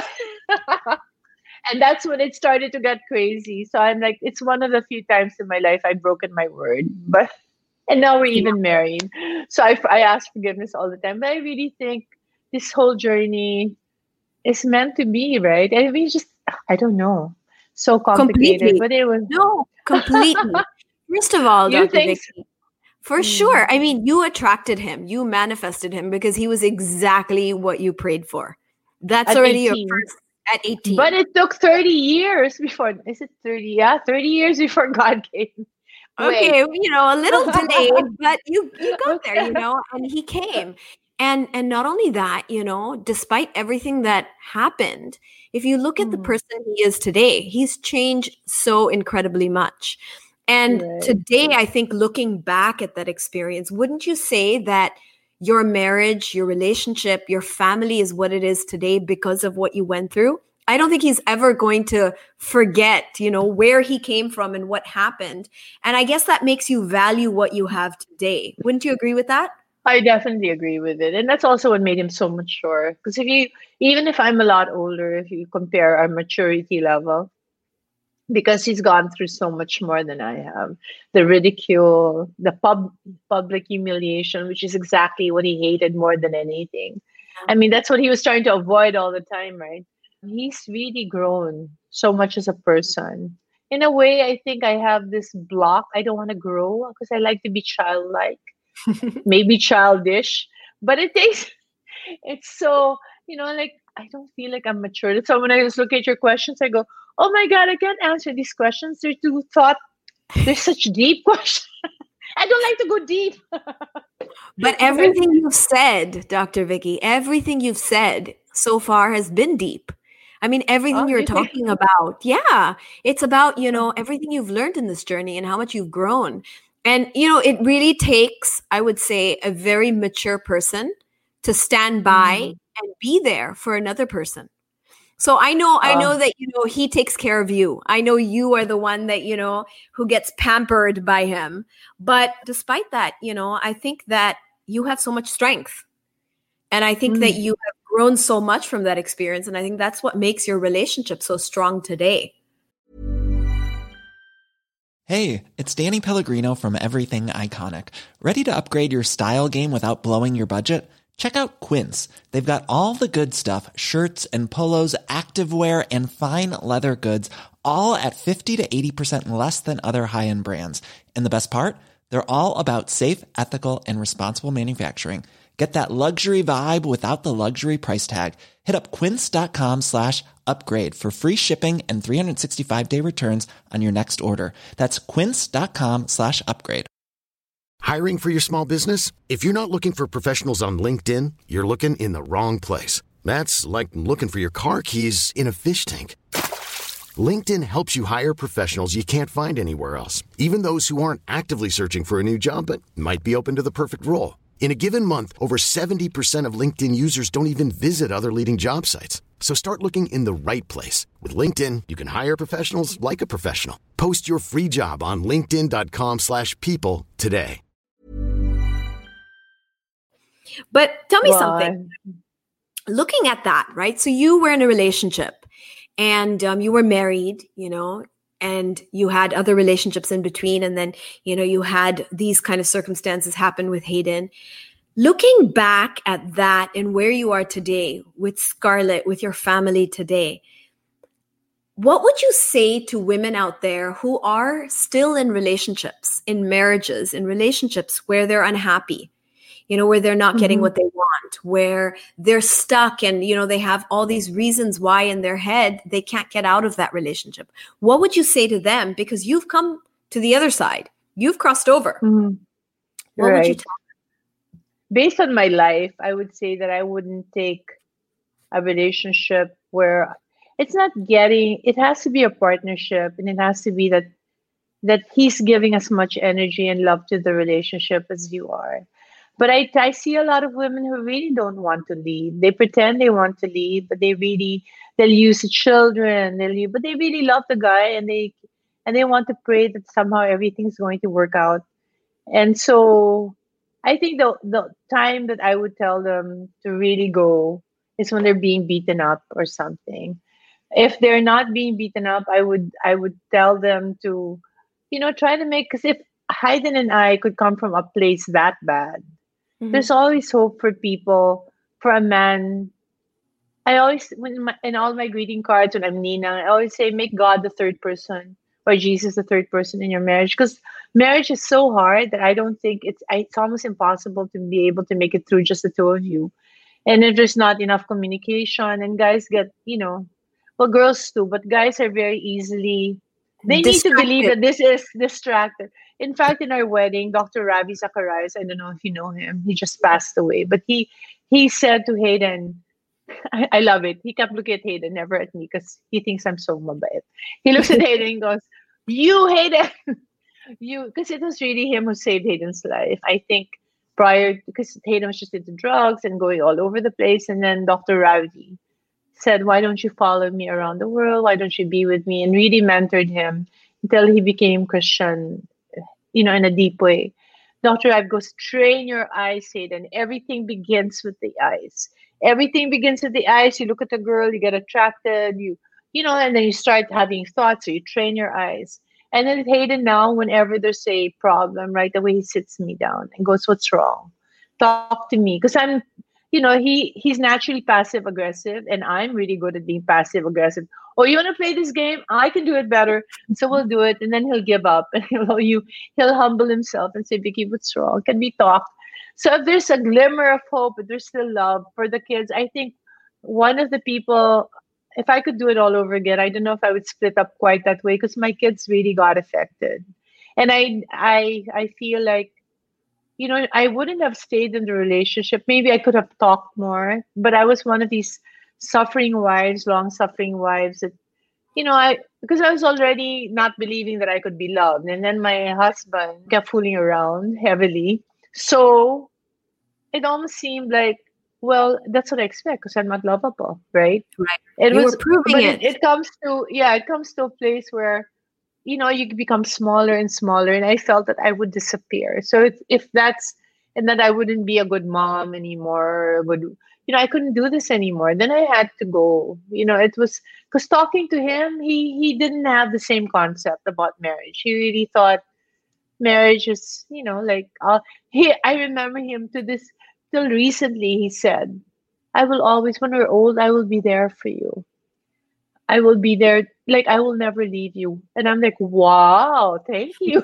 And that's when it started to get crazy. So I'm like, it's one of the few times in my life I've broken my word, but. And now we're even married. So I, I ask forgiveness all the time. But I really think this whole journey is meant to be, right? I mean, just, I don't know. So complicated. Completely. But it was. No, completely. First of all, Doctor Vicky, for mm. sure. I mean, you attracted him. You manifested him because he was exactly what you prayed for. That's at already eighteen. Your first at eighteen. But it took thirty years before. Is it thirty? Yeah, thirty years before God came. Okay, Wait. you know, a little delayed, but you you got okay. there, you know, and he came. And and not only that, you know, despite everything that happened, if you look at mm. the person he is today, he's changed so incredibly much. And right. today, I think looking back at that experience, wouldn't you say that your marriage, your relationship, your family is what it is today because of what you went through? I don't think he's ever going to forget, you know, where he came from and what happened. And I guess that makes you value what you have today. Wouldn't you agree with that? I definitely agree with it. And that's also what made him so mature. Because if you, even if I'm a lot older, if you compare our maturity level, because he's gone through so much more than I have. The ridicule, the pub, public humiliation, which is exactly what he hated more than anything. I mean, that's what he was trying to avoid all the time, right? He's really grown so much as a person. In a way, I think I have this block. I don't want to grow because I like to be childlike, maybe childish, but it takes, it's so, you know, like, I don't feel like I'm mature. So when I just look at your questions, I go, oh my God, I can't answer these questions. They're too thought, they're such deep questions. I don't like to go deep. But everything you've said, Doctor Vicky, everything you've said so far has been deep. I mean, everything Oh, you're you think? talking about, yeah, it's about, you know, everything you've learned in this journey and how much you've grown. And, you know, it really takes, I would say, a very mature person to stand by Mm. and be there for another person. So I know, I know Oh, that, you know, he takes care of you. I know you are the one that, you know, who gets pampered by him. But despite that, you know, I think that you have so much strength. And I think that mm. you have grown so much from that experience. And I think that's what makes your relationship so strong today. Hey, it's Danny Pellegrino from Everything Iconic. Ready to upgrade your style game without blowing your budget? Check out Quince. They've got all the good stuff, shirts and polos, activewear, and fine leather goods, all at fifty to eighty percent less than other high-end brands. And the best part? They're all about safe, ethical, and responsible manufacturing. Get that luxury vibe without the luxury price tag. Hit up quince.com slash upgrade for free shipping and three sixty-five day returns on your next order. That's quince.com slash upgrade. Hiring for your small business? If you're not looking for professionals on LinkedIn, you're looking in the wrong place. That's like looking for your car keys in a fish tank. LinkedIn helps you hire professionals you can't find anywhere else, even those who aren't actively searching for a new job but might be open to the perfect role. In a given month, over seventy percent of LinkedIn users don't even visit other leading job sites. So start looking in the right place. With LinkedIn, you can hire professionals like a professional. Post your free job on linkedin.com slash people today. But tell me Well, something. Looking at that, right? So you were in a relationship and um, you were married, you know, and you had other relationships in between. And then, you know, you had these kind of circumstances happen with Hayden. Looking back at that and where you are today with Scarlett, with your family today, what would you say to women out there who are still in relationships, in marriages, in relationships where they're unhappy, you know, where they're not getting Mhm. what they want, where they're stuck and, you know, they have all these reasons why in their head they can't get out of that relationship? What would you say to them? Because you've come to the other side. You've crossed over. Mhm. What would you Right. tell Based on my life, I would say that I wouldn't take a relationship where it's not getting, it has to be a partnership, and it has to be that that he's giving as much energy and love to the relationship as you are. But I, I see a lot of women who really don't want to leave. They pretend they want to leave, but they really, they'll use the children, they'll leave, but they really love the guy, and they and they want to pray that somehow everything's going to work out. And so I think the the time that I would tell them to really go is when they're being beaten up or something. If they're not being beaten up, I would I would tell them to, you know, try to make, because if Hayden and I could come from a place that bad, Mhm. there's always hope for people, for a man. I always, when my, in all my greeting cards when I'm Nina, I always say, make God the third person or Jesus the third person in your marriage, because marriage is so hard that I don't think it's it's almost impossible to be able to make it through just the two of you. And if there's not enough communication, and guys get, you know, well, girls too, but guys are very easily, they need to believe Distracted. that this is distracted. In fact, in our wedding, Doctor Ravi Zacharias, I don't know if you know him, he just passed away, but he he said to Hayden, I, I love it. He kept looking at Hayden, never at me, because he thinks I'm so mabait. He looks at Hayden and goes, "You, Hayden, you," because it was really him who saved Hayden's life. I think prior, because Hayden was just into drugs and going all over the place, and then Doctor Ravi said, "Why don't you follow me around the world? Why don't you be with me?" And really mentored him until he became Christian, you know, in a deep way. Doctor Ravi goes, "Train your eyes, Hayden. Everything begins with the eyes. Everything begins with the eyes. You look at a girl, you get attracted, you, you know, and then you start having thoughts. So you train your eyes." And then Hayden now, whenever there's a problem, right away he sits me down and goes, "What's wrong? Talk to me." Because I'm, you know, he he's naturally passive aggressive, and I'm really good at being passive aggressive. "Oh, you want to play this game? I can do it better, so we'll do it." And then he'll give up, and he'll you he'll humble himself and say, "Vicky, what's wrong? Can we talk?" So if there's a glimmer of hope, but there's still love for the kids, I think one of the people, if I could do it all over again, I don't know if I would split up quite that way, because my kids really got affected, and I I I feel like you know, I wouldn't have stayed in the relationship. Maybe I could have talked more, but I was one of these suffering wives, long suffering wives that, you know, I because I was already not believing that I could be loved. And then my husband kept fooling around heavily. So it almost seemed like, well, that's what I expect because I'm not lovable, right? Right. It You was, were proving but it, it. it comes to, yeah, it comes to a place where, you know, you become smaller and smaller. And I felt that I would disappear. So if, if that's, and that I wouldn't be a good mom anymore, would, you know, I couldn't do this anymore. Then I had to go. You know, it was because talking to him, he he didn't have the same concept about marriage. He really thought marriage is, you know, like uh, he. I remember him to this till recently. He said, "I will always, when we're old, I will be there for you. I will be there. Like I will never leave you." And I'm like, "Wow, thank you."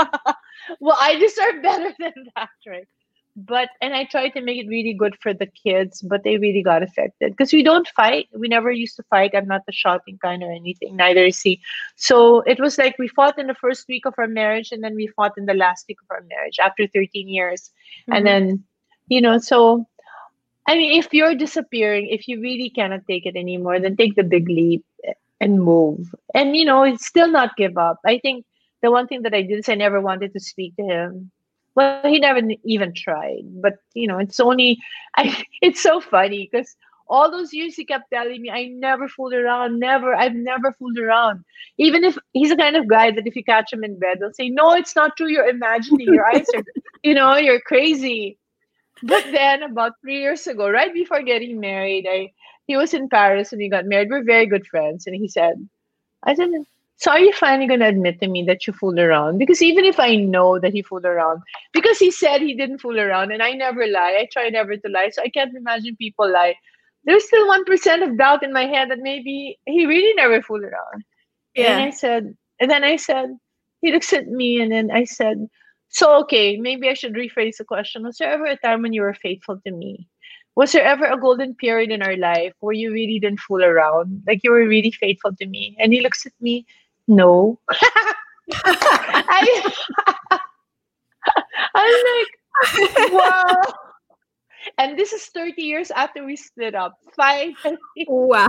Well, I deserve better than that, right? But and I tried to make it really good for the kids, but they really got affected because we don't fight. We never used to fight. I'm not the shouting kind or anything. Neither is he. So it was like we fought in the first week of our marriage, and then we fought in the last week of our marriage after thirteen years, and Mhm. then you know. So I mean, if you're disappearing, if you really cannot take it anymore, then take the big leap and move. And you know, it's still not give up. I think the one thing that I did is I never wanted to speak to him. Well, he never n- even tried. But you know, it's only I. It's so funny because all those years he kept telling me I never fooled around. Never. I've never fooled around. Even if he's the kind of guy that if you catch him in bed, they'll say, "No, it's not true. You're imagining. Your eyes are, you know, you're crazy." But then about three years ago, right before getting married, I he was in Paris and we got married. We're very good friends, and he said, "I said, so are you finally gonna admit to me that you fooled around? Because even if I know that he fooled around, because he said he didn't fool around, and I never lie. I try never to lie, so I can't imagine people lie. There's still one percent of doubt in my head that maybe he really never fooled around." And Yeah. I said, and then I said, he looks at me and then I said, so okay, maybe I should rephrase the question. Was there ever a time when you were faithful to me? Was there ever a golden period in our life where you really didn't fool around? Like you were really faithful to me? And he looks at me, no. I, I'm like, wow. And this is thirty years after we split up. Finally, Wow.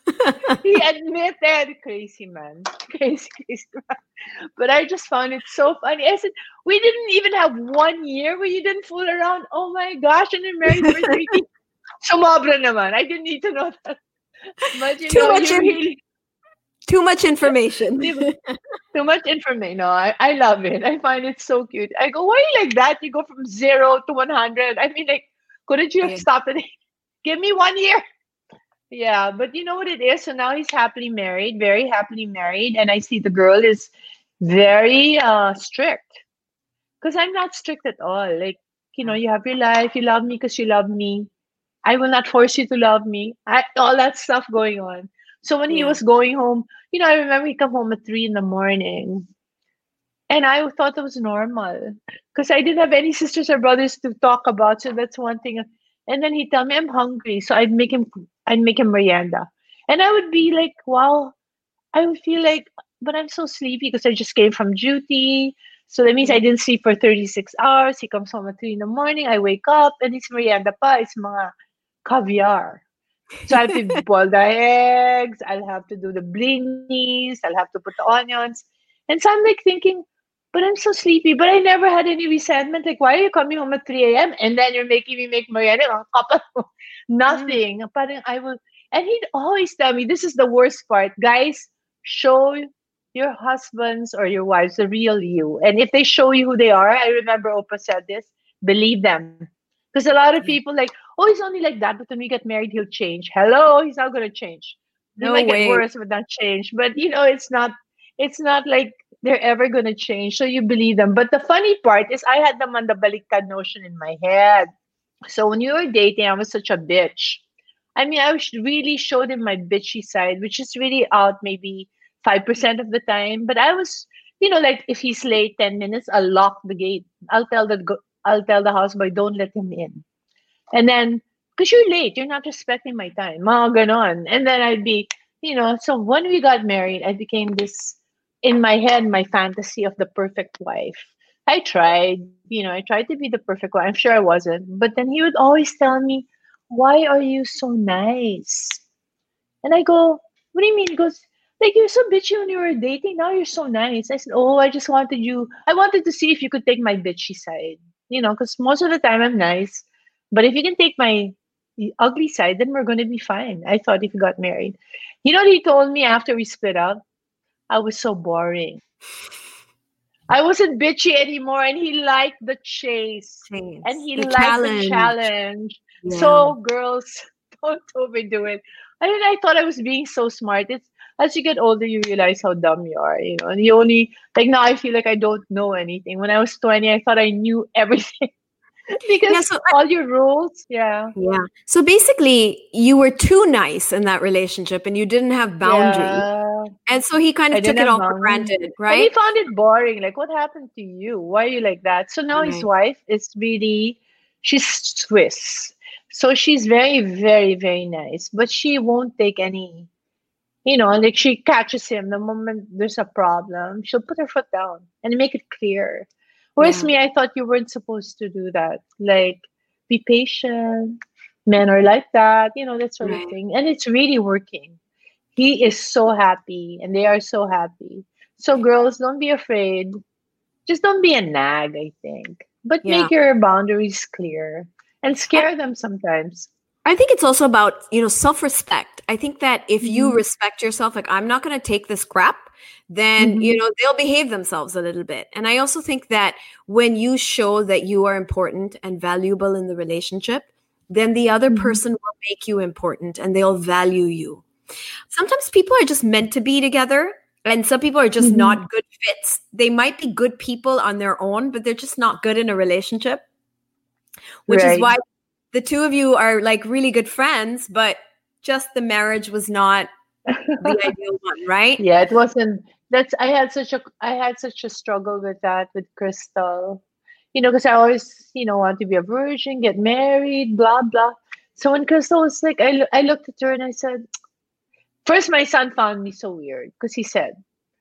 he admitted, crazy man, crazy, crazy man. But I just found it so funny. I said, we didn't even have one year where you didn't fool around. Oh my gosh, and you're married for thirty. Sumobra naman. I didn't need to know that. But you Too know, much you in- really Too much information. too much information. No, I, I love it. I find it so cute. I go, why are you like that? You go from zero to one hundred. I mean, like, couldn't you have Yeah. stopped it? Give me one year. Yeah, but you know what it is? So now he's happily married, very happily married. And I see the girl is very uh, strict because I'm not strict at all. Like, you know, you have your life, you love me because you love me. I will not force you to love me. I, all that stuff going on. So when he Yeah. was going home, you know, I remember he come home at three in the morning. And I thought it was normal because I didn't have any sisters or brothers to talk about. So that's one thing. And then he'd tell me, I'm hungry. So I'd make him, I'd make him merienda. And I would be like, wow, I would feel like, but I'm so sleepy because I just came from duty. So that means I didn't sleep for thirty-six hours. He comes home at three in the morning. I wake up and his merienda pa is mga caviar. So I have to boil the eggs. I'll have to do the blinis. I'll have to put the onions. And so I'm like thinking, but I'm so sleepy. But I never had any resentment. Like, why are you coming home at three a m and then you're making me make merienda? Ang kapal mo. Nothing. Parang I will. And he'd always tell me, this is the worst part. Guys, show your husbands or your wives the real you. And if they show you who they are, I remember Oprah said this, believe them. Because a lot of people like, oh, he's only like that, but when we get married, he'll change. Hello, he's not going to change. He No might way. get worse, but not change. But you know, it's not. It's not like they're ever going to change. So you believe them. But the funny part is, I had the mandabaliktad notion in my head. So when you were dating, I was such a bitch. I mean, I was really showed him my bitchy side, which is really out maybe five percent of the time. But I was, you know, like if he's late ten minutes, I'll lock the gate. I'll tell the go- I'll tell the houseboy, don't let him in. And then, because you're late, you're not respecting my time. Mga ganon. And then I'd be, you know, so when we got married, I became this, in my head, my fantasy of the perfect wife. I tried, you know, I tried to be the perfect one. I'm sure I wasn't. But then he would always tell me, why are you so nice? And I go, what do you mean? He goes, like, you're so bitchy when you were dating. Now you're so nice. I said, oh, I just wanted you, I wanted to see if you could take my bitchy side, you know, because most of the time I'm nice. But if you can take my ugly side, then we're going to be fine. I thought if we got married. You know what he told me after we split up? I was so boring. I wasn't bitchy anymore, and he liked the chase. Chase. And he The liked challenge. the challenge. Yeah. So, girls, don't overdo it. I mean, I thought I was being so smart. It's as you get older, you realize how dumb you are, you know. And you only like now. I feel like I don't know anything. When I was twenty, I thought I knew everything because Yeah, so all your rules. Yeah, Yeah. So basically, you were too nice in that relationship and you didn't have boundaries. yeah. And so he kind I of took didn't it have all for boundaries. granted, And he right? found it boring. Like, what happened to you? Why are you like that? So now his Right. wife is really, she's Swiss. So she's very, very, very nice. But she won't take any, you know, like she catches him the moment there's a problem. She'll put her foot down and make it clear. Whereas Yeah. me, I thought you weren't supposed to do that. Like, be patient. Men are like that, you know, that sort of Right. thing. And it's really working. He is so happy and they are so happy. So girls, don't be afraid. Just don't be a nag, I think. But Yeah. make your boundaries clear and scare them sometimes. I think it's also about, you know, self-respect. I think that if you Mhm. respect yourself, like, I'm not going to take this crap, then, you Mhm. know, they'll behave themselves a little bit. And I also think that when you show that you are important and valuable in the relationship, then the other Mhm. person will make you important and they'll value you. Sometimes people are just meant to be together, and some people are just Mhm. not good fits. They might be good people on their own, but they're just not good in a relationship, which is Right. why the two of you are like really good friends, but just the marriage was not the ideal one, right? Yeah, it wasn't. That's I had such a I had such a struggle with that with Crystal, you know, because I always you know want to be a virgin, get married, blah blah. So when Crystal was like, I loo- I looked at her and I said, first my son found me so weird because he said,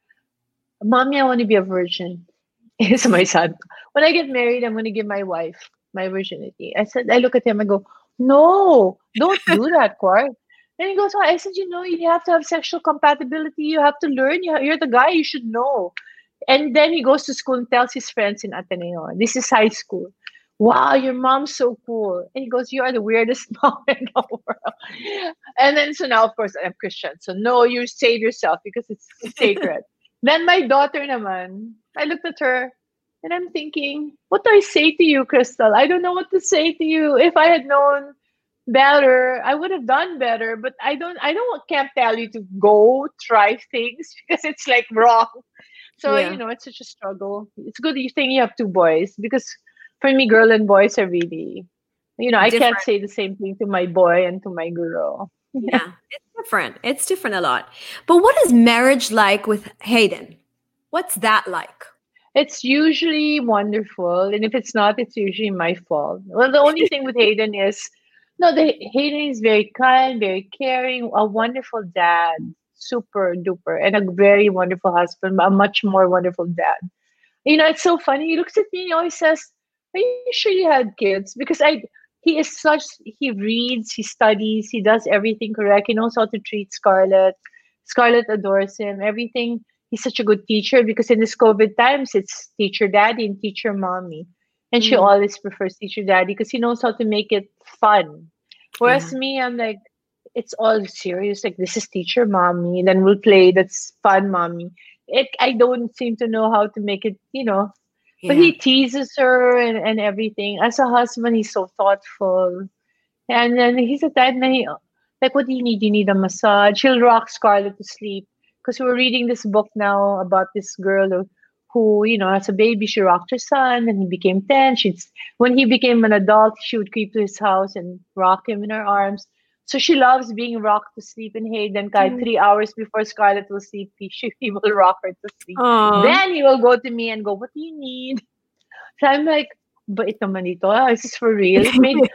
"Mommy, I want to be a virgin." It's my son. When I get married, I'm going to give my wife my virginity. I said, I look at him and go, no, don't do that, Quark. And he goes, why? I said, you know, you have to have sexual compatibility. You have to learn. You- You're the guy. You should know. And then he goes to school and tells his friends in Ateneo, this is high school. Wow, your mom's so cool. And he goes, you are the weirdest mom in the world. And then, so now, of course, I'm Christian. So, no, you save yourself because it's sacred. Then my daughter naman, I looked at her and I'm thinking, what do I say to you, Crystal? I don't know what to say to you. If I had known better, I would have done better. But I don't I don't can't tell you to go try things because it's like wrong. So, Yeah. you know, it's such a struggle. It's good that you think you have two boys because for me, girl and boys are really, you know, I Different. can't say the same thing to my boy and to my girl. Yeah, it's different. It's different a lot. But what is marriage like with Hayden? What's that like? It's usually wonderful, and if it's not, it's usually my fault. Well, the only thing with Hayden is, no, the Hayden is very kind, very caring, a wonderful dad, super duper, and a very wonderful husband, a much more wonderful dad. You know, it's so funny. He looks at me and he always says, "Are you sure you had kids?" Because I, he is such. He reads, he studies, he does everything correct. He knows how to treat Scarlett. Scarlett adores him. Everything. He's such a good teacher because in this COVID times, it's teacher daddy and teacher mommy, and she Mm, always prefers teacher daddy because he knows how to make it fun. yeah. Whereas me, I'm like, it's all serious. Like this is teacher mommy, then we'll play. That's fun mommy. It I don't seem to know how to make it, you know. But Yeah. he teases her and, and everything. As a husband, he's so thoughtful. And then he's a type na he, like, what do you need? You need a massage. He'll rock Scarlett to sleep. Because we're reading this book now about this girl who, who, you know, as a baby, she rocked her son and he became ten. She's, when he became an adult, she would creep to his house and rock him in her arms. So she loves being rocked to sleep in Hayden. Kahit three hours before Scarlett will sleep, he, she, he will rock her to sleep. Aw. Then he will go to me and go, what do you need? So I'm like, bait naman ito. Ah, is this for real? It made,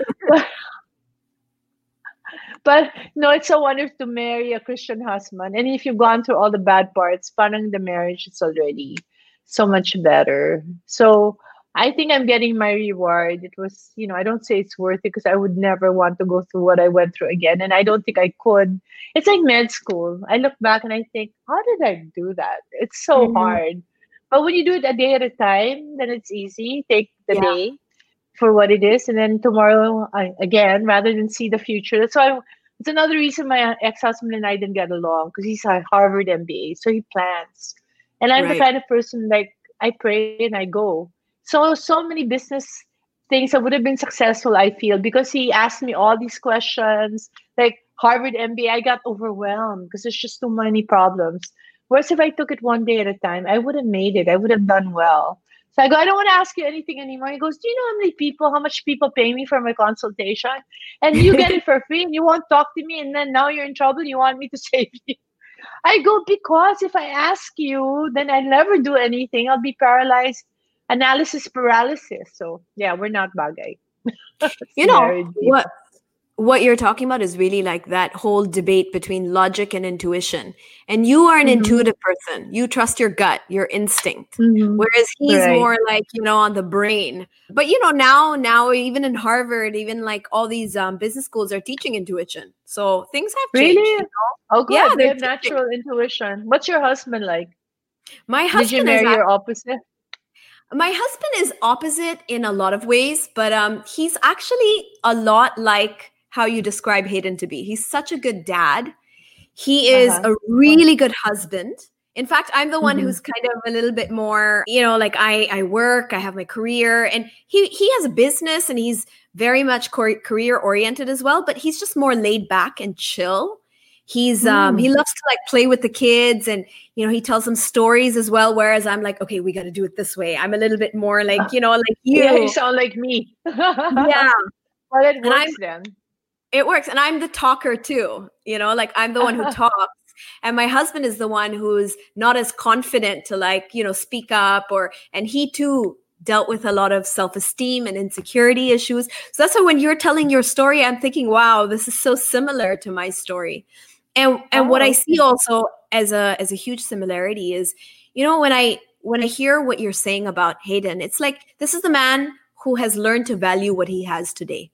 but no, it's so wonderful to marry a Christian husband. And if you've gone through all the bad parts, parang the marriage is already so much better. So I think I'm getting my reward. It was, you know, I don't say it's worth it because I would never want to go through what I went through again. And I don't think I could. It's like med school. I look back and I think, how did I do that? It's so Mhm. hard. But when you do it a day at a time, then it's easy. Take the Yeah. day for what it is. And then tomorrow, I, again, rather than see the future. That's why it's another reason my ex-husband and I didn't get along because he's a Harvard M B A. So he plans. And I'm the Right. kind of person like I pray and I go. So, so many business things that would have been successful, I feel, because he asked me all these questions, like Harvard M B A, I got overwhelmed because there's just too many problems. Whereas if I took it one day at a time, I would have made it. I would have done well. So I go, I don't want to ask you anything anymore. He goes, do you know how many people, how much people pay me for my consultation? And you get it for free and you won't talk to me. And then now you're in trouble. You want me to save you. I go, because if I ask you, then I never do anything. I'll be paralyzed. Analysis paralysis. So yeah, we're not bagay. You know, Married people. what what you're talking about is really like that whole debate between logic and intuition. And you are an Mhm. intuitive person. You trust your gut, your instinct. Mhm. Whereas he's Right. more like, you know, on the brain. But you know, now now even in Harvard, even like all these um, business schools are teaching intuition. So things have changed. Really? You know? Oh, good. Yeah, They they're have teaching. natural intuition. What's your husband like? My Did you husband is marry act- your opposite? my husband is opposite in a lot of ways, but um, he's actually a lot like how you describe Hayden to be. He's such a good dad. He is Uh-huh. a really good husband. In fact, I'm the one Mhm. who's kind of a little bit more, you know, like I, I work, I have my career, and he he has a business and he's very much career oriented as well, but he's just more laid back and chill. He's um Mm. he loves to like play with the kids and you know he tells them stories as well. Whereas I'm like, okay, we got to do it this way. I'm a little bit more like you know like you. Yeah, you sound like me. Yeah, Well, it And works I'm- then. it works, and I'm the talker too. You know, like I'm the one who talks. And my husband is the one who's not as confident to like, you know, speak up or, and he too dealt with a lot of self-esteem and insecurity issues. So that's why when you're telling your story, I'm thinking, wow, this is so similar to my story. And, and Oh, what I okay. see also as a, as a huge similarity is, you know, when I, when I hear what you're saying about Hayden, it's like, this is the man who has learned to value what he has today.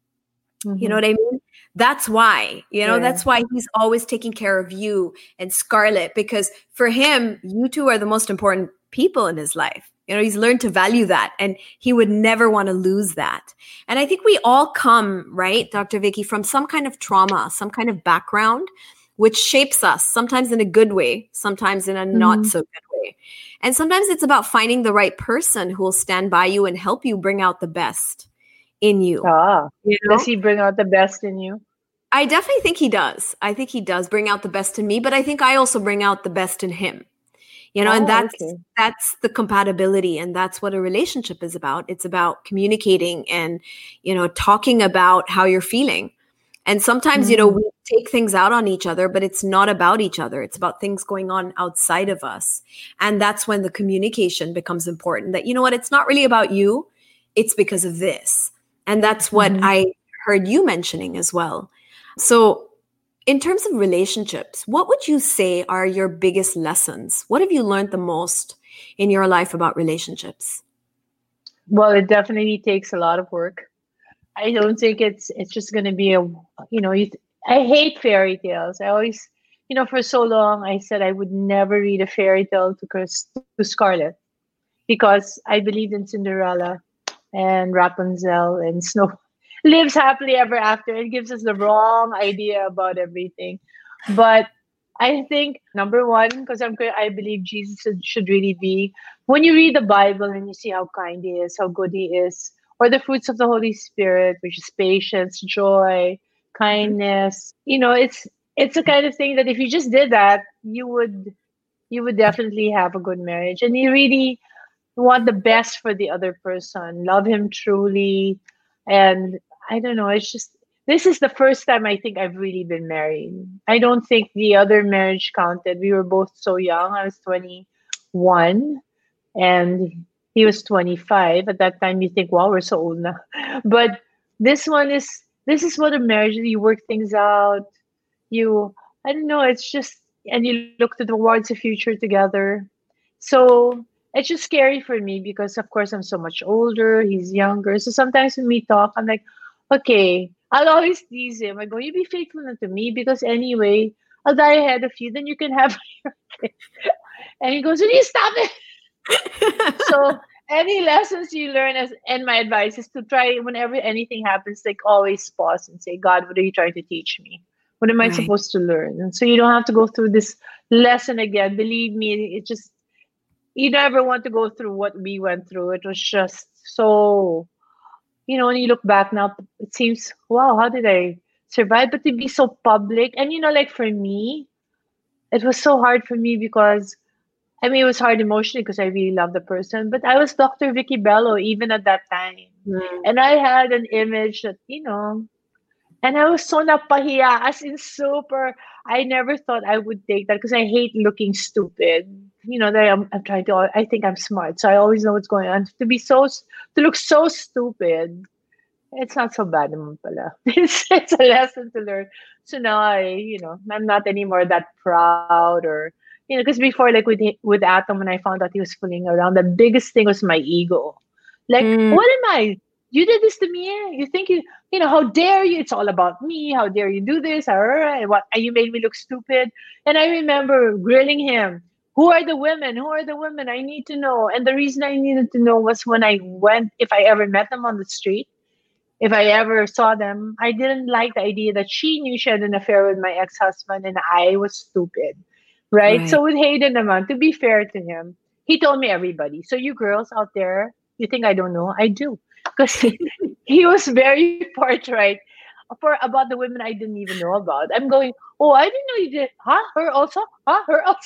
You know what I mean? That's why, you know, Yeah. that's why he's always taking care of you and Scarlett, because for him, you two are the most important people in his life. You know, he's learned to value that and he would never want to lose that. And I think we all come, right, Doctor Vicky, from some kind of trauma, some kind of background, which shapes us, sometimes in a good way, sometimes in a not Mhm. so good way. And sometimes it's about finding the right person who will stand by you and help you bring out the best in you. Ah, You know? does he bring out the best in you? I definitely think he does. I think he does bring out the best in me, but I think I also bring out the best in him. You know, Oh, and that's okay. that's the compatibility, and that's what a relationship is about. It's about communicating and, you know, talking about how you're feeling. And sometimes, you know, Mm. we take things out on each other, but it's not about each other. It's about things going on outside of us. And that's when the communication becomes important. That, you know what, it's not really about you. It's because of this. And that's what Mhm. I heard you mentioning as well. So in terms of relationships, what would you say are your biggest lessons? What have you learned the most in your life about relationships? Well, it definitely takes a lot of work. I don't think it's it's just going to be a you know you, I hate fairy tales. I always you know for so long I said I would never read a fairy tale to Chris, to Scarlett because I believed in Cinderella and Rapunzel and Snow lives happily ever after. It gives us the wrong idea about everything. But I think number one, because I'm I believe Jesus should, should really be when you read the Bible and you see how kind he is, how good he is, or the fruits of the Holy Spirit, which is patience, joy, kindness. You know, it's it's the kind of thing that if you just did that, you would you would definitely have a good marriage. And you really want the best for the other person, love him truly. And I don't know, it's just this is the first time I think I've really been married. I don't think the other marriage counted. We were both so young. I was twenty-one and he was twenty-five. At that time you think, wow, we're so old now. But this one is this is what a marriage is. You work things out. You I don't know, it's just and you look towards the future together. So it's just scary for me because, of course, I'm so much older. He's younger. So sometimes when we talk, I'm like, okay, I'll always tease him. I go, you be faithful to me because anyway, I'll die ahead of you. Then you can have your kid. And he goes, will you stop it? So any lessons you learn as, and my advice is to try whenever anything happens, like always pause and say, God, what are you trying to teach me? What am I Right. supposed to learn? And so you don't have to go through this lesson again. Believe me, it just, you never want to go through what we went through. It was just so, you know, when you look back now, it seems, wow, how did I survive? But to be so public, and you know, like for me, it was so hard for me because, I mean, it was hard emotionally because I really love the person, but I was Doctor Vicky Bello even at that time. Mm. And I had an image that, you know, and I was so napahiya, as in super. I never thought I would take that because I hate looking stupid. You know, that I'm, I'm trying to, I think I'm smart. So I always know what's going on. To be so, to look so stupid, it's not so bad naman pala. It's, it's a lesson to learn. So now I, you know, I'm not anymore that proud or, you know, because before, like with with Atom, when I found out he was fooling around, the biggest thing was my ego. Like, Mm. what am I? You did this to me. Eh? You think you, you know, how dare you? It's all about me. How dare you do this? And what? And you made me look stupid. And I remember grilling him. Who are the women? Who are the women? I need to know. And the reason I needed to know was when I went, if I ever met them on the street, if I ever saw them, I didn't like the idea that she knew she had an affair with my ex-husband and I was stupid. Right? Right. So with Hayden naman, to be fair to him, he told me everybody. So you girls out there, you think I don't know? I do. Because he, he was very forthright for about the women I didn't even know about. I'm going, oh, I didn't know you did. Huh? Her also? Huh? Her also?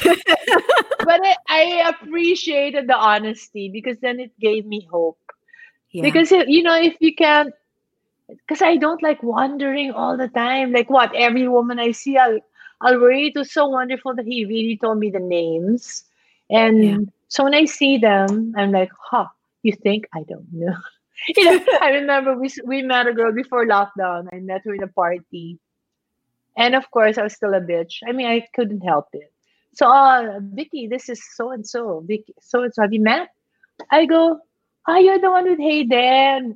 But I, I appreciated the honesty because then it gave me hope. Yeah. Because, you know, if you can't, because I don't like wondering all the time. Like what? Every woman I see, I'll, I'll worry. It was so wonderful that he really told me the names. And Yeah. so when I see them, I'm like, huh, you think? I don't know. You know, I remember we we met a girl before lockdown. I met her in a party. And of course, I was still a bitch. I mean, I couldn't help it. So, uh, Vicky, this is so-and-so. Vicky, so-and-so, have you met? I go, oh, you're the one with Hayden.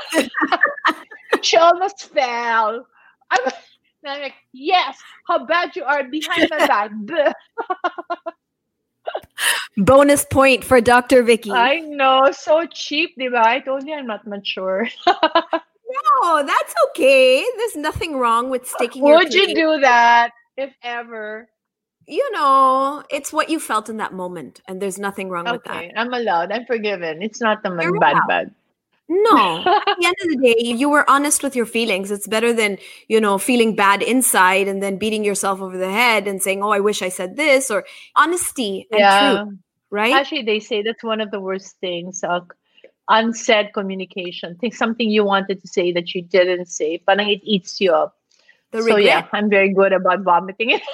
She almost fell. I'm, I'm like, yes, how bad you are behind my back. Bonus point for Doctor Vicky. I know, so cheap, diba? I told you I'm not mature. No, that's okay. There's nothing wrong with sticking your Would you claim. do that if ever? You know, it's what you felt in that moment, and there's nothing wrong with that. Okay, I'm allowed. I'm forgiven. It's not the You're bad allowed. bad. No, at the end of the day, you were honest with your feelings. It's better than, you know, feeling bad inside and then beating yourself over the head and saying, oh, I wish I said this, or honesty and Yeah. truth, right? Actually, they say that's one of the worst things. Uh, unsaid communication. Think something you wanted to say that you didn't say. Parang it eats you up. The So yeah, regret. I'm very good about vomiting it.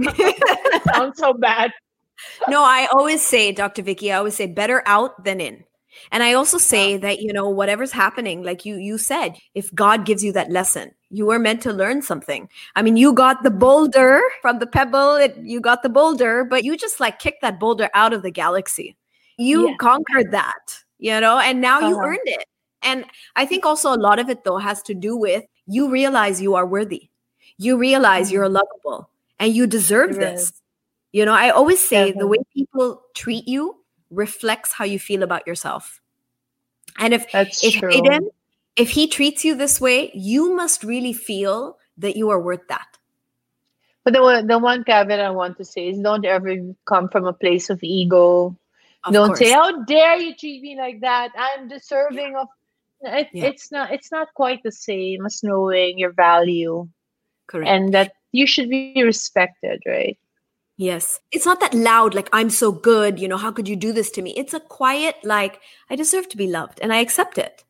Sounds so bad. No, I always say, Doctor Vicky, I always say better out than in. And I also say that, you know, whatever's happening, like you you said, if God gives you that lesson, you were meant to learn something. I mean, you got the boulder from the pebble, it, you got the boulder, but you just like kicked that boulder out of the galaxy. You Yeah. conquered that, you know, and now you Uh-huh. earned it. And I think also a lot of it, though, has to do with you realize you are worthy. You realize you're lovable and you deserve Right. this. You know, I always say the way Definitely. people treat you reflects how you feel about yourself. And if That's if true. Hayden, if he treats you this way, you must really feel that you are worth that. But the one, the one caveat I want to say is don't ever come from a place of ego. Of don't course. say, "How dare you treat me like that? I'm deserving of." It, Yeah. It's not. It's not quite the same as knowing your value Correct. and that you should be respected, right? Yes. It's not that loud, like, I'm so good, you know, how could you do this to me? It's a quiet, like, I deserve to be loved and I accept it.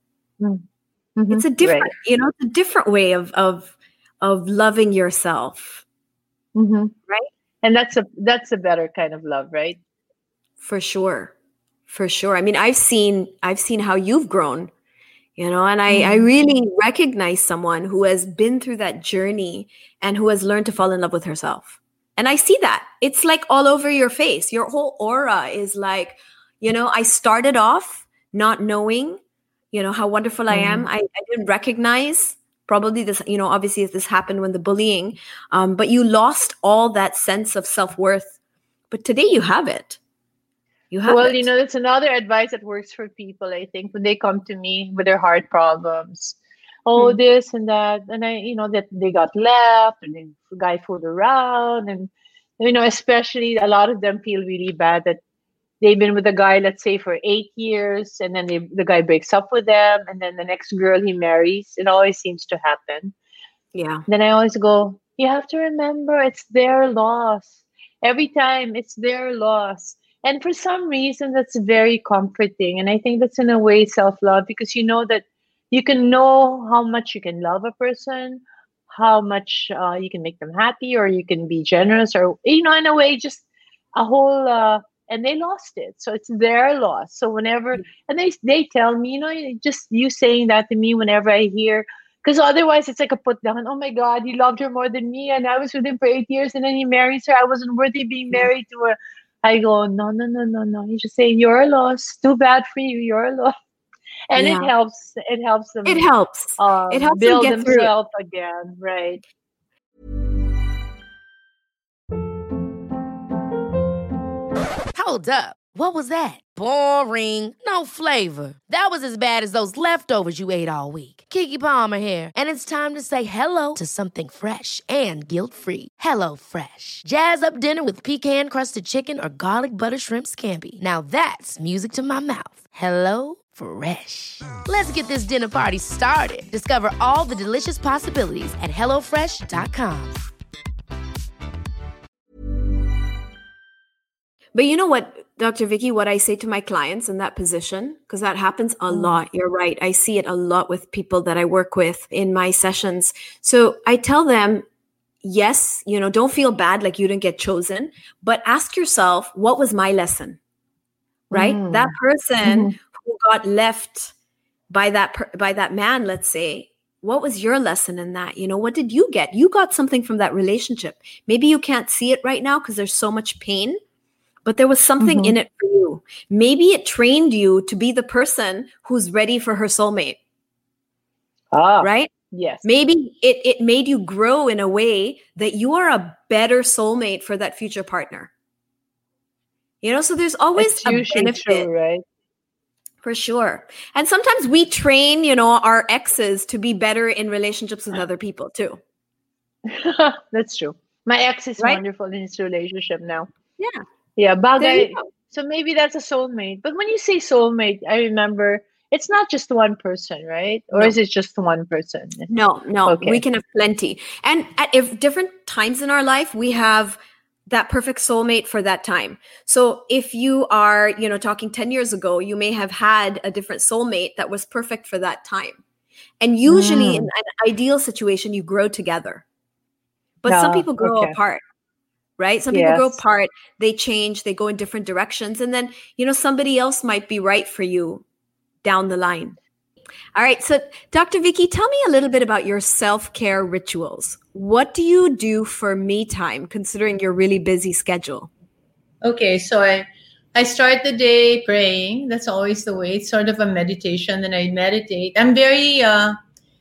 Mhm. It's a different, Right. you know, it's a different way of of of loving yourself. Mhm. Right? And that's a that's a better kind of love, right? For sure. For sure. I mean, I've seen I've seen how you've grown, you know, and I, I Mhm. really recognize someone who has been through that journey and who has learned to fall in love with herself. And I see that. It's like all over your face. Your whole aura is like, You know, I started off not knowing, you know, how wonderful I am. I, I didn't recognize probably this, you know, obviously this happened when the bullying, um, but you lost all that sense of self-worth. But today you have it. You have Well, it. you know, that's another advice that works for people, I think, when they come to me with their heart problems. Oh, Hmm. this and that. And I, you know, that they got left and then the guy fooled around. And, you know, especially a lot of them feel really bad that they've been with a guy, let's say, for eight years, and then they, the guy breaks up with them, and then the next girl he marries. It always seems to happen. Yeah. Then I always go, you have to remember it's their loss. Every time it's their loss. And for some reason, that's very comforting. And I think that's in a way self-love, because you know that you can know how much you can love a person, how much uh, you can make them happy, or you can be generous, or, you know, in a way, just a whole, uh, and they lost it. So it's their loss. So whenever, and they, they tell me, you know, just you saying that to me whenever I hear, because otherwise it's like a put down. Oh my God, he loved her more than me, and I was with him for eight years, and then he marries her. I wasn't worthy being married to her. I go, no, no, no, no, no. You just say, you're a loss. Too bad for you. You're a loss. And Yeah. it helps. It helps them. It helps. Um, It helps them build get through it. themselves again, right? Hold up. What was that? Boring. No flavor. That was as bad as those leftovers you ate all week. Keke Palmer here, and it's time to say hello to something fresh and guilt-free. Hello Fresh. Jazz up dinner with pecan-crusted chicken or garlic butter shrimp scampi. Now that's music to my mouth. Hello Fresh. Let's get this dinner party started. Discover all the delicious possibilities at hello fresh dot com. But you know what, Doctor Vicky, what I say to my clients in that position, because that happens a lot. You're right. I see it a lot with people that I work with in my sessions. So I tell them, yes, you know, don't feel bad like you didn't get chosen, but ask yourself, what was my lesson? Right? Mm. That person Mhm. who got left by that per- by that man, let's say, what was your lesson in that? You know, what did you get? You got something from that relationship. Maybe you can't see it right now because there's so much pain, but there was something Mhm. in it for you. Maybe it trained you to be the person who's ready for her soulmate, Ah, right? yes. Maybe it, it made you grow in a way that you are a better soulmate for that future partner. You know, so there's always It's a usually benefit. true, right? For sure. And sometimes we train, you know, our exes to be better in relationships with other people too. That's true. My ex is Right? wonderful in his relationship now. Yeah. Yeah, There you bagay. go. So maybe that's a soulmate. But when you say soulmate, I remember it's not just one person, right? Or No. is it just one person? No, no, Okay. we can have plenty. And at if different times in our life, we have that perfect soulmate for that time. So if you are, you know, talking ten years ago, you may have had a different soulmate that was perfect for that time. And usually in Mm. an ideal situation, you grow together. But some Ah, people grow okay. apart, right? Some people grow Yes. apart, they change, they go in different directions. And then, you know, somebody else might be right for you down the line. All right. So, Doctor Vicky, tell me a little bit about your self-care rituals. What do you do for me time, considering your really busy schedule? Okay, so I I start the day praying. That's always the way. It's sort of a meditation. Then I meditate. I'm very uh,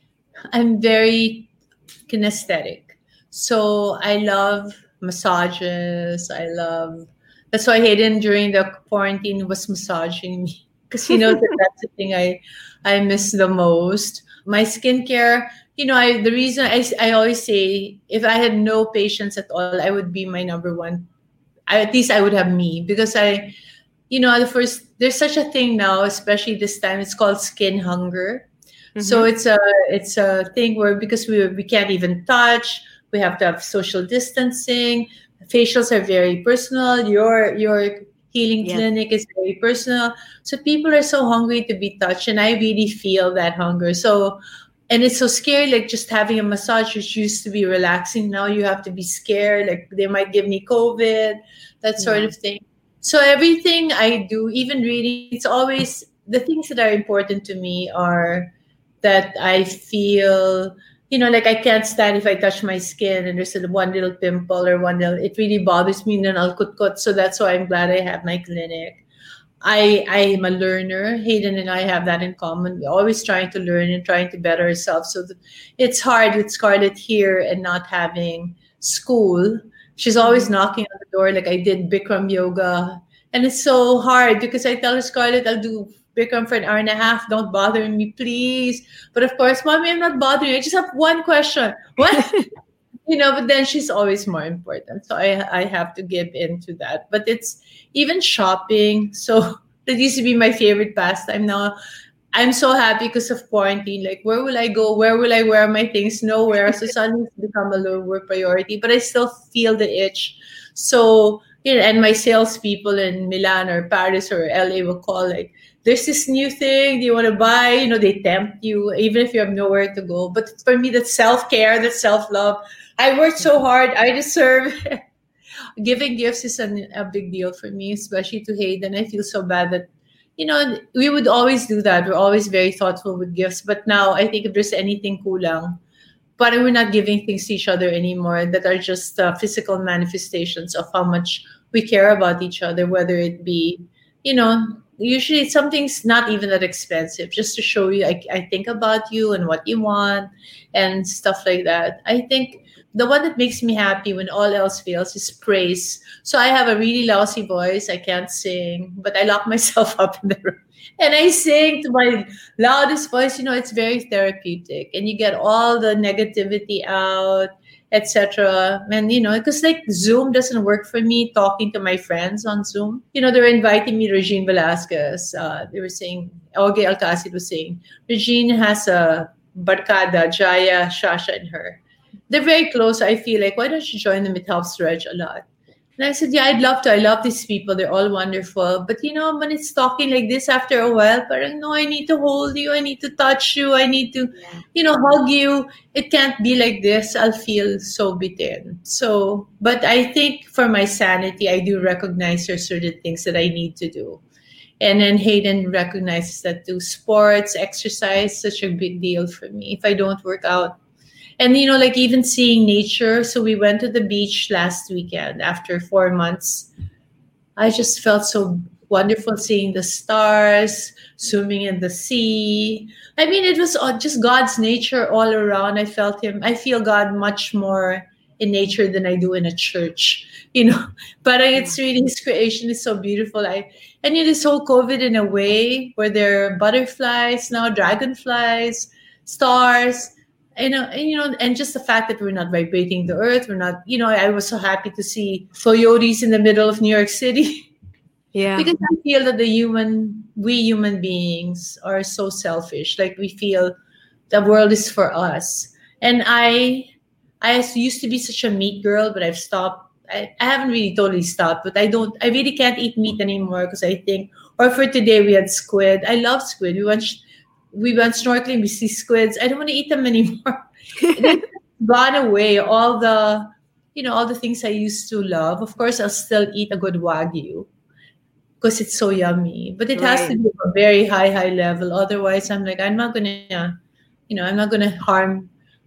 I'm very kinesthetic. So I love massages. I love. That's why Hayden during the quarantine was massaging me, because he knows that that's the thing I I miss the most. My skincare, you know, I the reason I, I always say, if I had no patience at all, I would be my number one. I, at least I would have me, because I, you know, the first, there's such a thing now, especially this time, it's called skin hunger. So it's a it's a thing where, because we we can't even touch, we have to have social distancing. Facials are very personal. Your your healing Yes. clinic is very personal. So people are so hungry to be touched, and I really feel that hunger. So, and it's so scary, like just having a massage, which used to be relaxing. Now you have to be scared, like they might give me COVID, that sort Yeah. of thing. So everything I do, even reading, it's always the things that are important to me are that I feel, you know, like I can't stand if I touch my skin and there's a one little pimple or one little, it really bothers me, and then I'll cut cut. So that's why I'm glad I have my clinic. I I am a learner. Hayden and I have that in common. We're always trying to learn and trying to better ourselves. So th- it's hard with Scarlett here and not having school. She's always knocking on the door, like I did Bikram yoga. And it's so hard because I tell her, Scarlett, I'll do Bikram for an hour and a half. Don't bother me, please. But of course, Mommy, I'm not bothering you. I just have one question. What? You know, but then she's always more important. So I I have to give in to that. But it's even shopping. So that used to be my favorite pastime. Now I'm so happy because of quarantine. Like, where will I go? Where will I wear my things? Nowhere. So suddenly it's become a lower priority. But I still feel the itch. So, you know, and my salespeople in Milan or Paris or L A will call like, there's this new thing. Do you want to buy? You know, they tempt you, even if you have nowhere to go. But for me, that's self-care, that's self-love. I worked so hard. I deserve it. Giving gifts is an, a big deal for me, especially to Hayden. I feel so bad that, you know, we would always do that. We're always very thoughtful with gifts. But now I think if there's anything kulang, but we're not giving things to each other anymore that are just uh, physical manifestations of how much we care about each other, whether it be, you know, usually something's not even that expensive, just to show you I, I think about you and what you want and stuff like that. I think the one that makes me happy when all else fails is praise. So I have a really lousy voice. I can't sing, but I lock myself up in the room and I sing to my loudest voice. You know, it's very therapeutic and you get all the negativity out, et cetera. And, you know, because like Zoom doesn't work for me talking to my friends on Zoom. You know, they were inviting me, Regine Velasquez. Uh, they were saying, Oge Alcacid was saying, Regine has a barkada, Jaya, Shasha, and her. They're very close. I feel like, why don't you join them? It helps Reg a lot. And I said, yeah, I'd love to. I love these people. They're all wonderful. But, you know, when it's talking like this after a while, parang, no, I need to hold you. I need to touch you. I need to, you know, hug you. It can't be like this. I'll feel so beaten. So, but I think for my sanity, I do recognize there are certain things that I need to do. And then Hayden recognizes that too. Sports, exercise, such a big deal for me. If I don't work out, and, you know, like even seeing nature. So we went to the beach last weekend after four months. I just felt so wonderful seeing the stars, swimming in the sea. I mean, it was just God's nature all around. I felt him. I feel God much more in nature than I do in a church, you know. But it's really, his creation is so beautiful. I And you know, this whole COVID in a way where there are butterflies now, dragonflies, stars. You know, and, you know, and just the fact that we're not vibrating the earth, we're not, you know, I was so happy to see coyotes in the middle of New York City. Yeah. Because I feel that the human, we human beings are so selfish. Like we feel the world is for us. And I, I used to be such a meat girl, but I've stopped. I, I haven't really totally stopped, but I don't, I really can't eat meat anymore because I think, or for today we had squid. I love squid. We went We went snorkeling, we see squids. I don't want to eat them anymore. They've gone away. All the, you know, all the things I used to love. Of course, I'll still eat a good Wagyu because it's so yummy. But it Right. has to be a very high, high level. Otherwise, I'm like, I'm not going to, you know, I'm not going to harm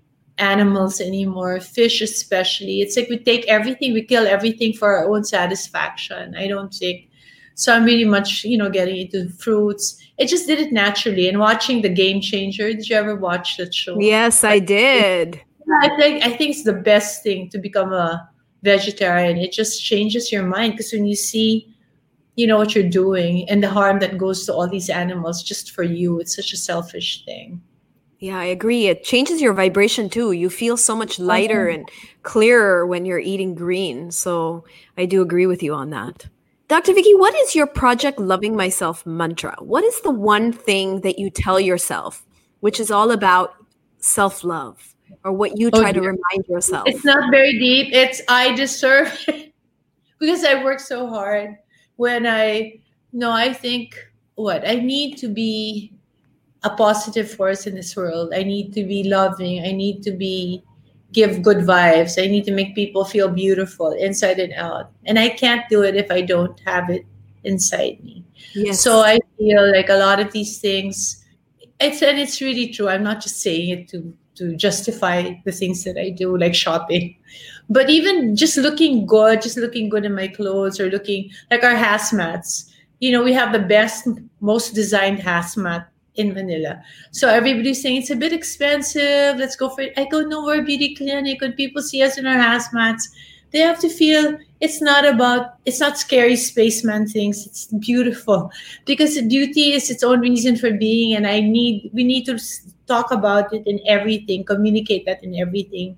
animals anymore. Fish especially. It's like we take everything, we kill everything for our own satisfaction. I don't think. So I'm really much, you know, getting into fruits. It just did it naturally. And watching The Game Changer, did you ever watch that show? Yes, I did. I think I think it's the best thing to become a vegetarian. It just changes your mind because when you see, you know, what you're doing and the harm that goes to all these animals just for you, it's such a selfish thing. Yeah, I agree. It changes your vibration too. You feel so much lighter and clearer when you're eating green. So I do agree with you on that. Doctor Vicky, what is your Project Loving Myself mantra? What is the one thing that you tell yourself, which is all about self-love, or what you try oh, to remind yourself? It's not very deep. It's I deserve it because I work so hard. When I, no, I think what? I need to be a positive force in this world. I need to be loving. I need to be give good vibes. I need to make people feel beautiful inside and out. And I can't do it if I don't have it inside me. Yes. So I feel like a lot of these things, it's and it's really true. I'm not just saying it to, to justify the things that I do, like shopping. But even just looking good, just looking good in my clothes or looking like our hazmats. you know, we have the best, most designed hazmat in Manila. So everybody's saying it's a bit expensive. Let's go for it. I go, no, we're a beauty clinic. When people see us in our hazmats, they have to feel it's not about, it's not scary spaceman things. It's beautiful because beauty is its own reason for being. And I need, we need to talk about it in everything, communicate that in everything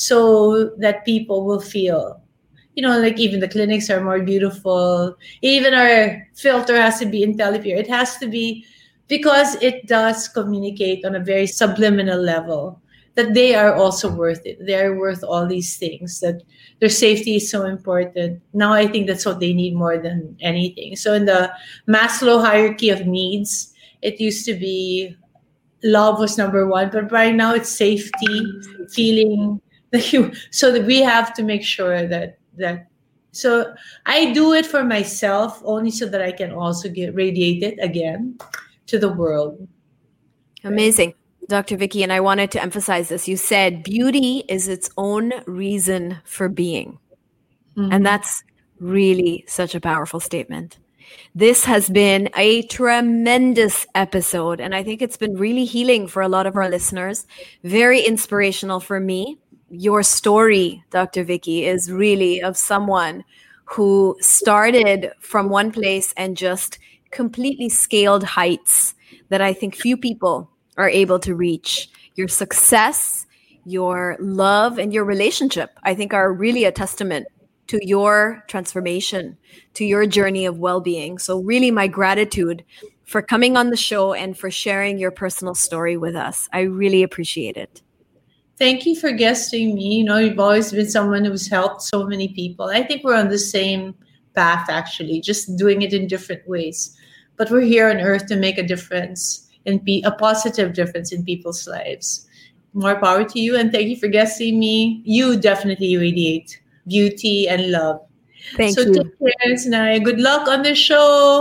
so that people will feel, you know, like even the clinics are more beautiful. Even our filter has to be IntelliPure. It has to be, because it does communicate on a very subliminal level that they are also worth it. They are worth all these things, that their safety is so important. Now I think that's what they need more than anything. So in the Maslow hierarchy of needs, it used to be love was number one, but right now it's safety, feeling that you, so that we have to make sure that, that, so I do it for myself only so that I can also get radiate it again to the world. Amazing. Doctor Vicky, and I wanted to emphasize this. You said beauty is its own reason for being. Mm-hmm. And that's really such a powerful statement. This has been a tremendous episode, and I think it's been really healing for a lot of our listeners. Very inspirational for me. Your story, Doctor Vicky, is really of someone who started from one place and just completely scaled heights that I think few people are able to reach. Your success, your love, and your relationship, I think, are really a testament to your transformation, to your journey of well-being. So really my gratitude for coming on the show and for sharing your personal story with us. I really appreciate it. Thank you for guesting me. You know, you've always been someone who's helped so many people. I think we're on the same path, actually, just doing it in different ways. But we're here on earth to make a difference and be a positive difference in people's lives. More power to you, and thank you for guesting me. You definitely radiate beauty and love. Thank so you. So take care, Sanaya. Good luck on the show.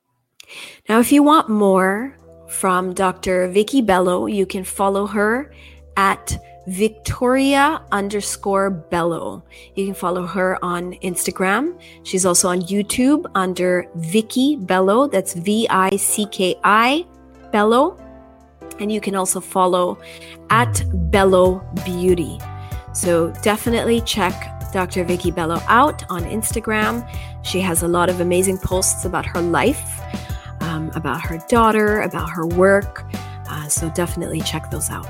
Now, if you want more from Doctor Vicky Bello, you can follow her at Victoria underscore Bello. You can follow her on Instagram. She's also on YouTube under Vicky Bello. That's V I C K I Bello. And you can also follow at Bello Beauty. So definitely check Doctor Vicky Bello out on Instagram. She has a lot of amazing posts about her life, um, about her daughter, about her work. Uh, so definitely check those out.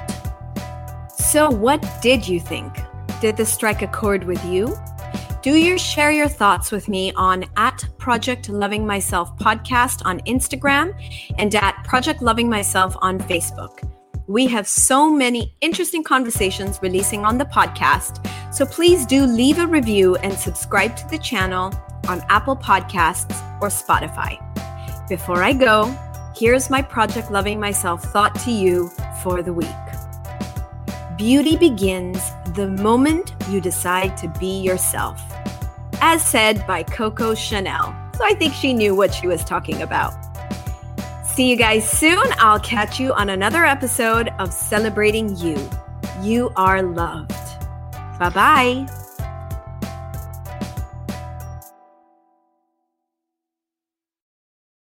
So what did you think? Did this strike a chord with you? Do you share your thoughts with me on at Project Loving Myself podcast on Instagram and at Project Loving Myself on Facebook. We have so many interesting conversations releasing on the podcast, so please do leave a review and subscribe to the channel on Apple Podcasts or Spotify. Before I go, here's my Project Loving Myself thought to you for the week. Beauty begins the moment you decide to be yourself, as said by Coco Chanel. So I think she knew what she was talking about. See you guys soon. I'll catch you on another episode of Celebrating You. You are loved. Bye-bye.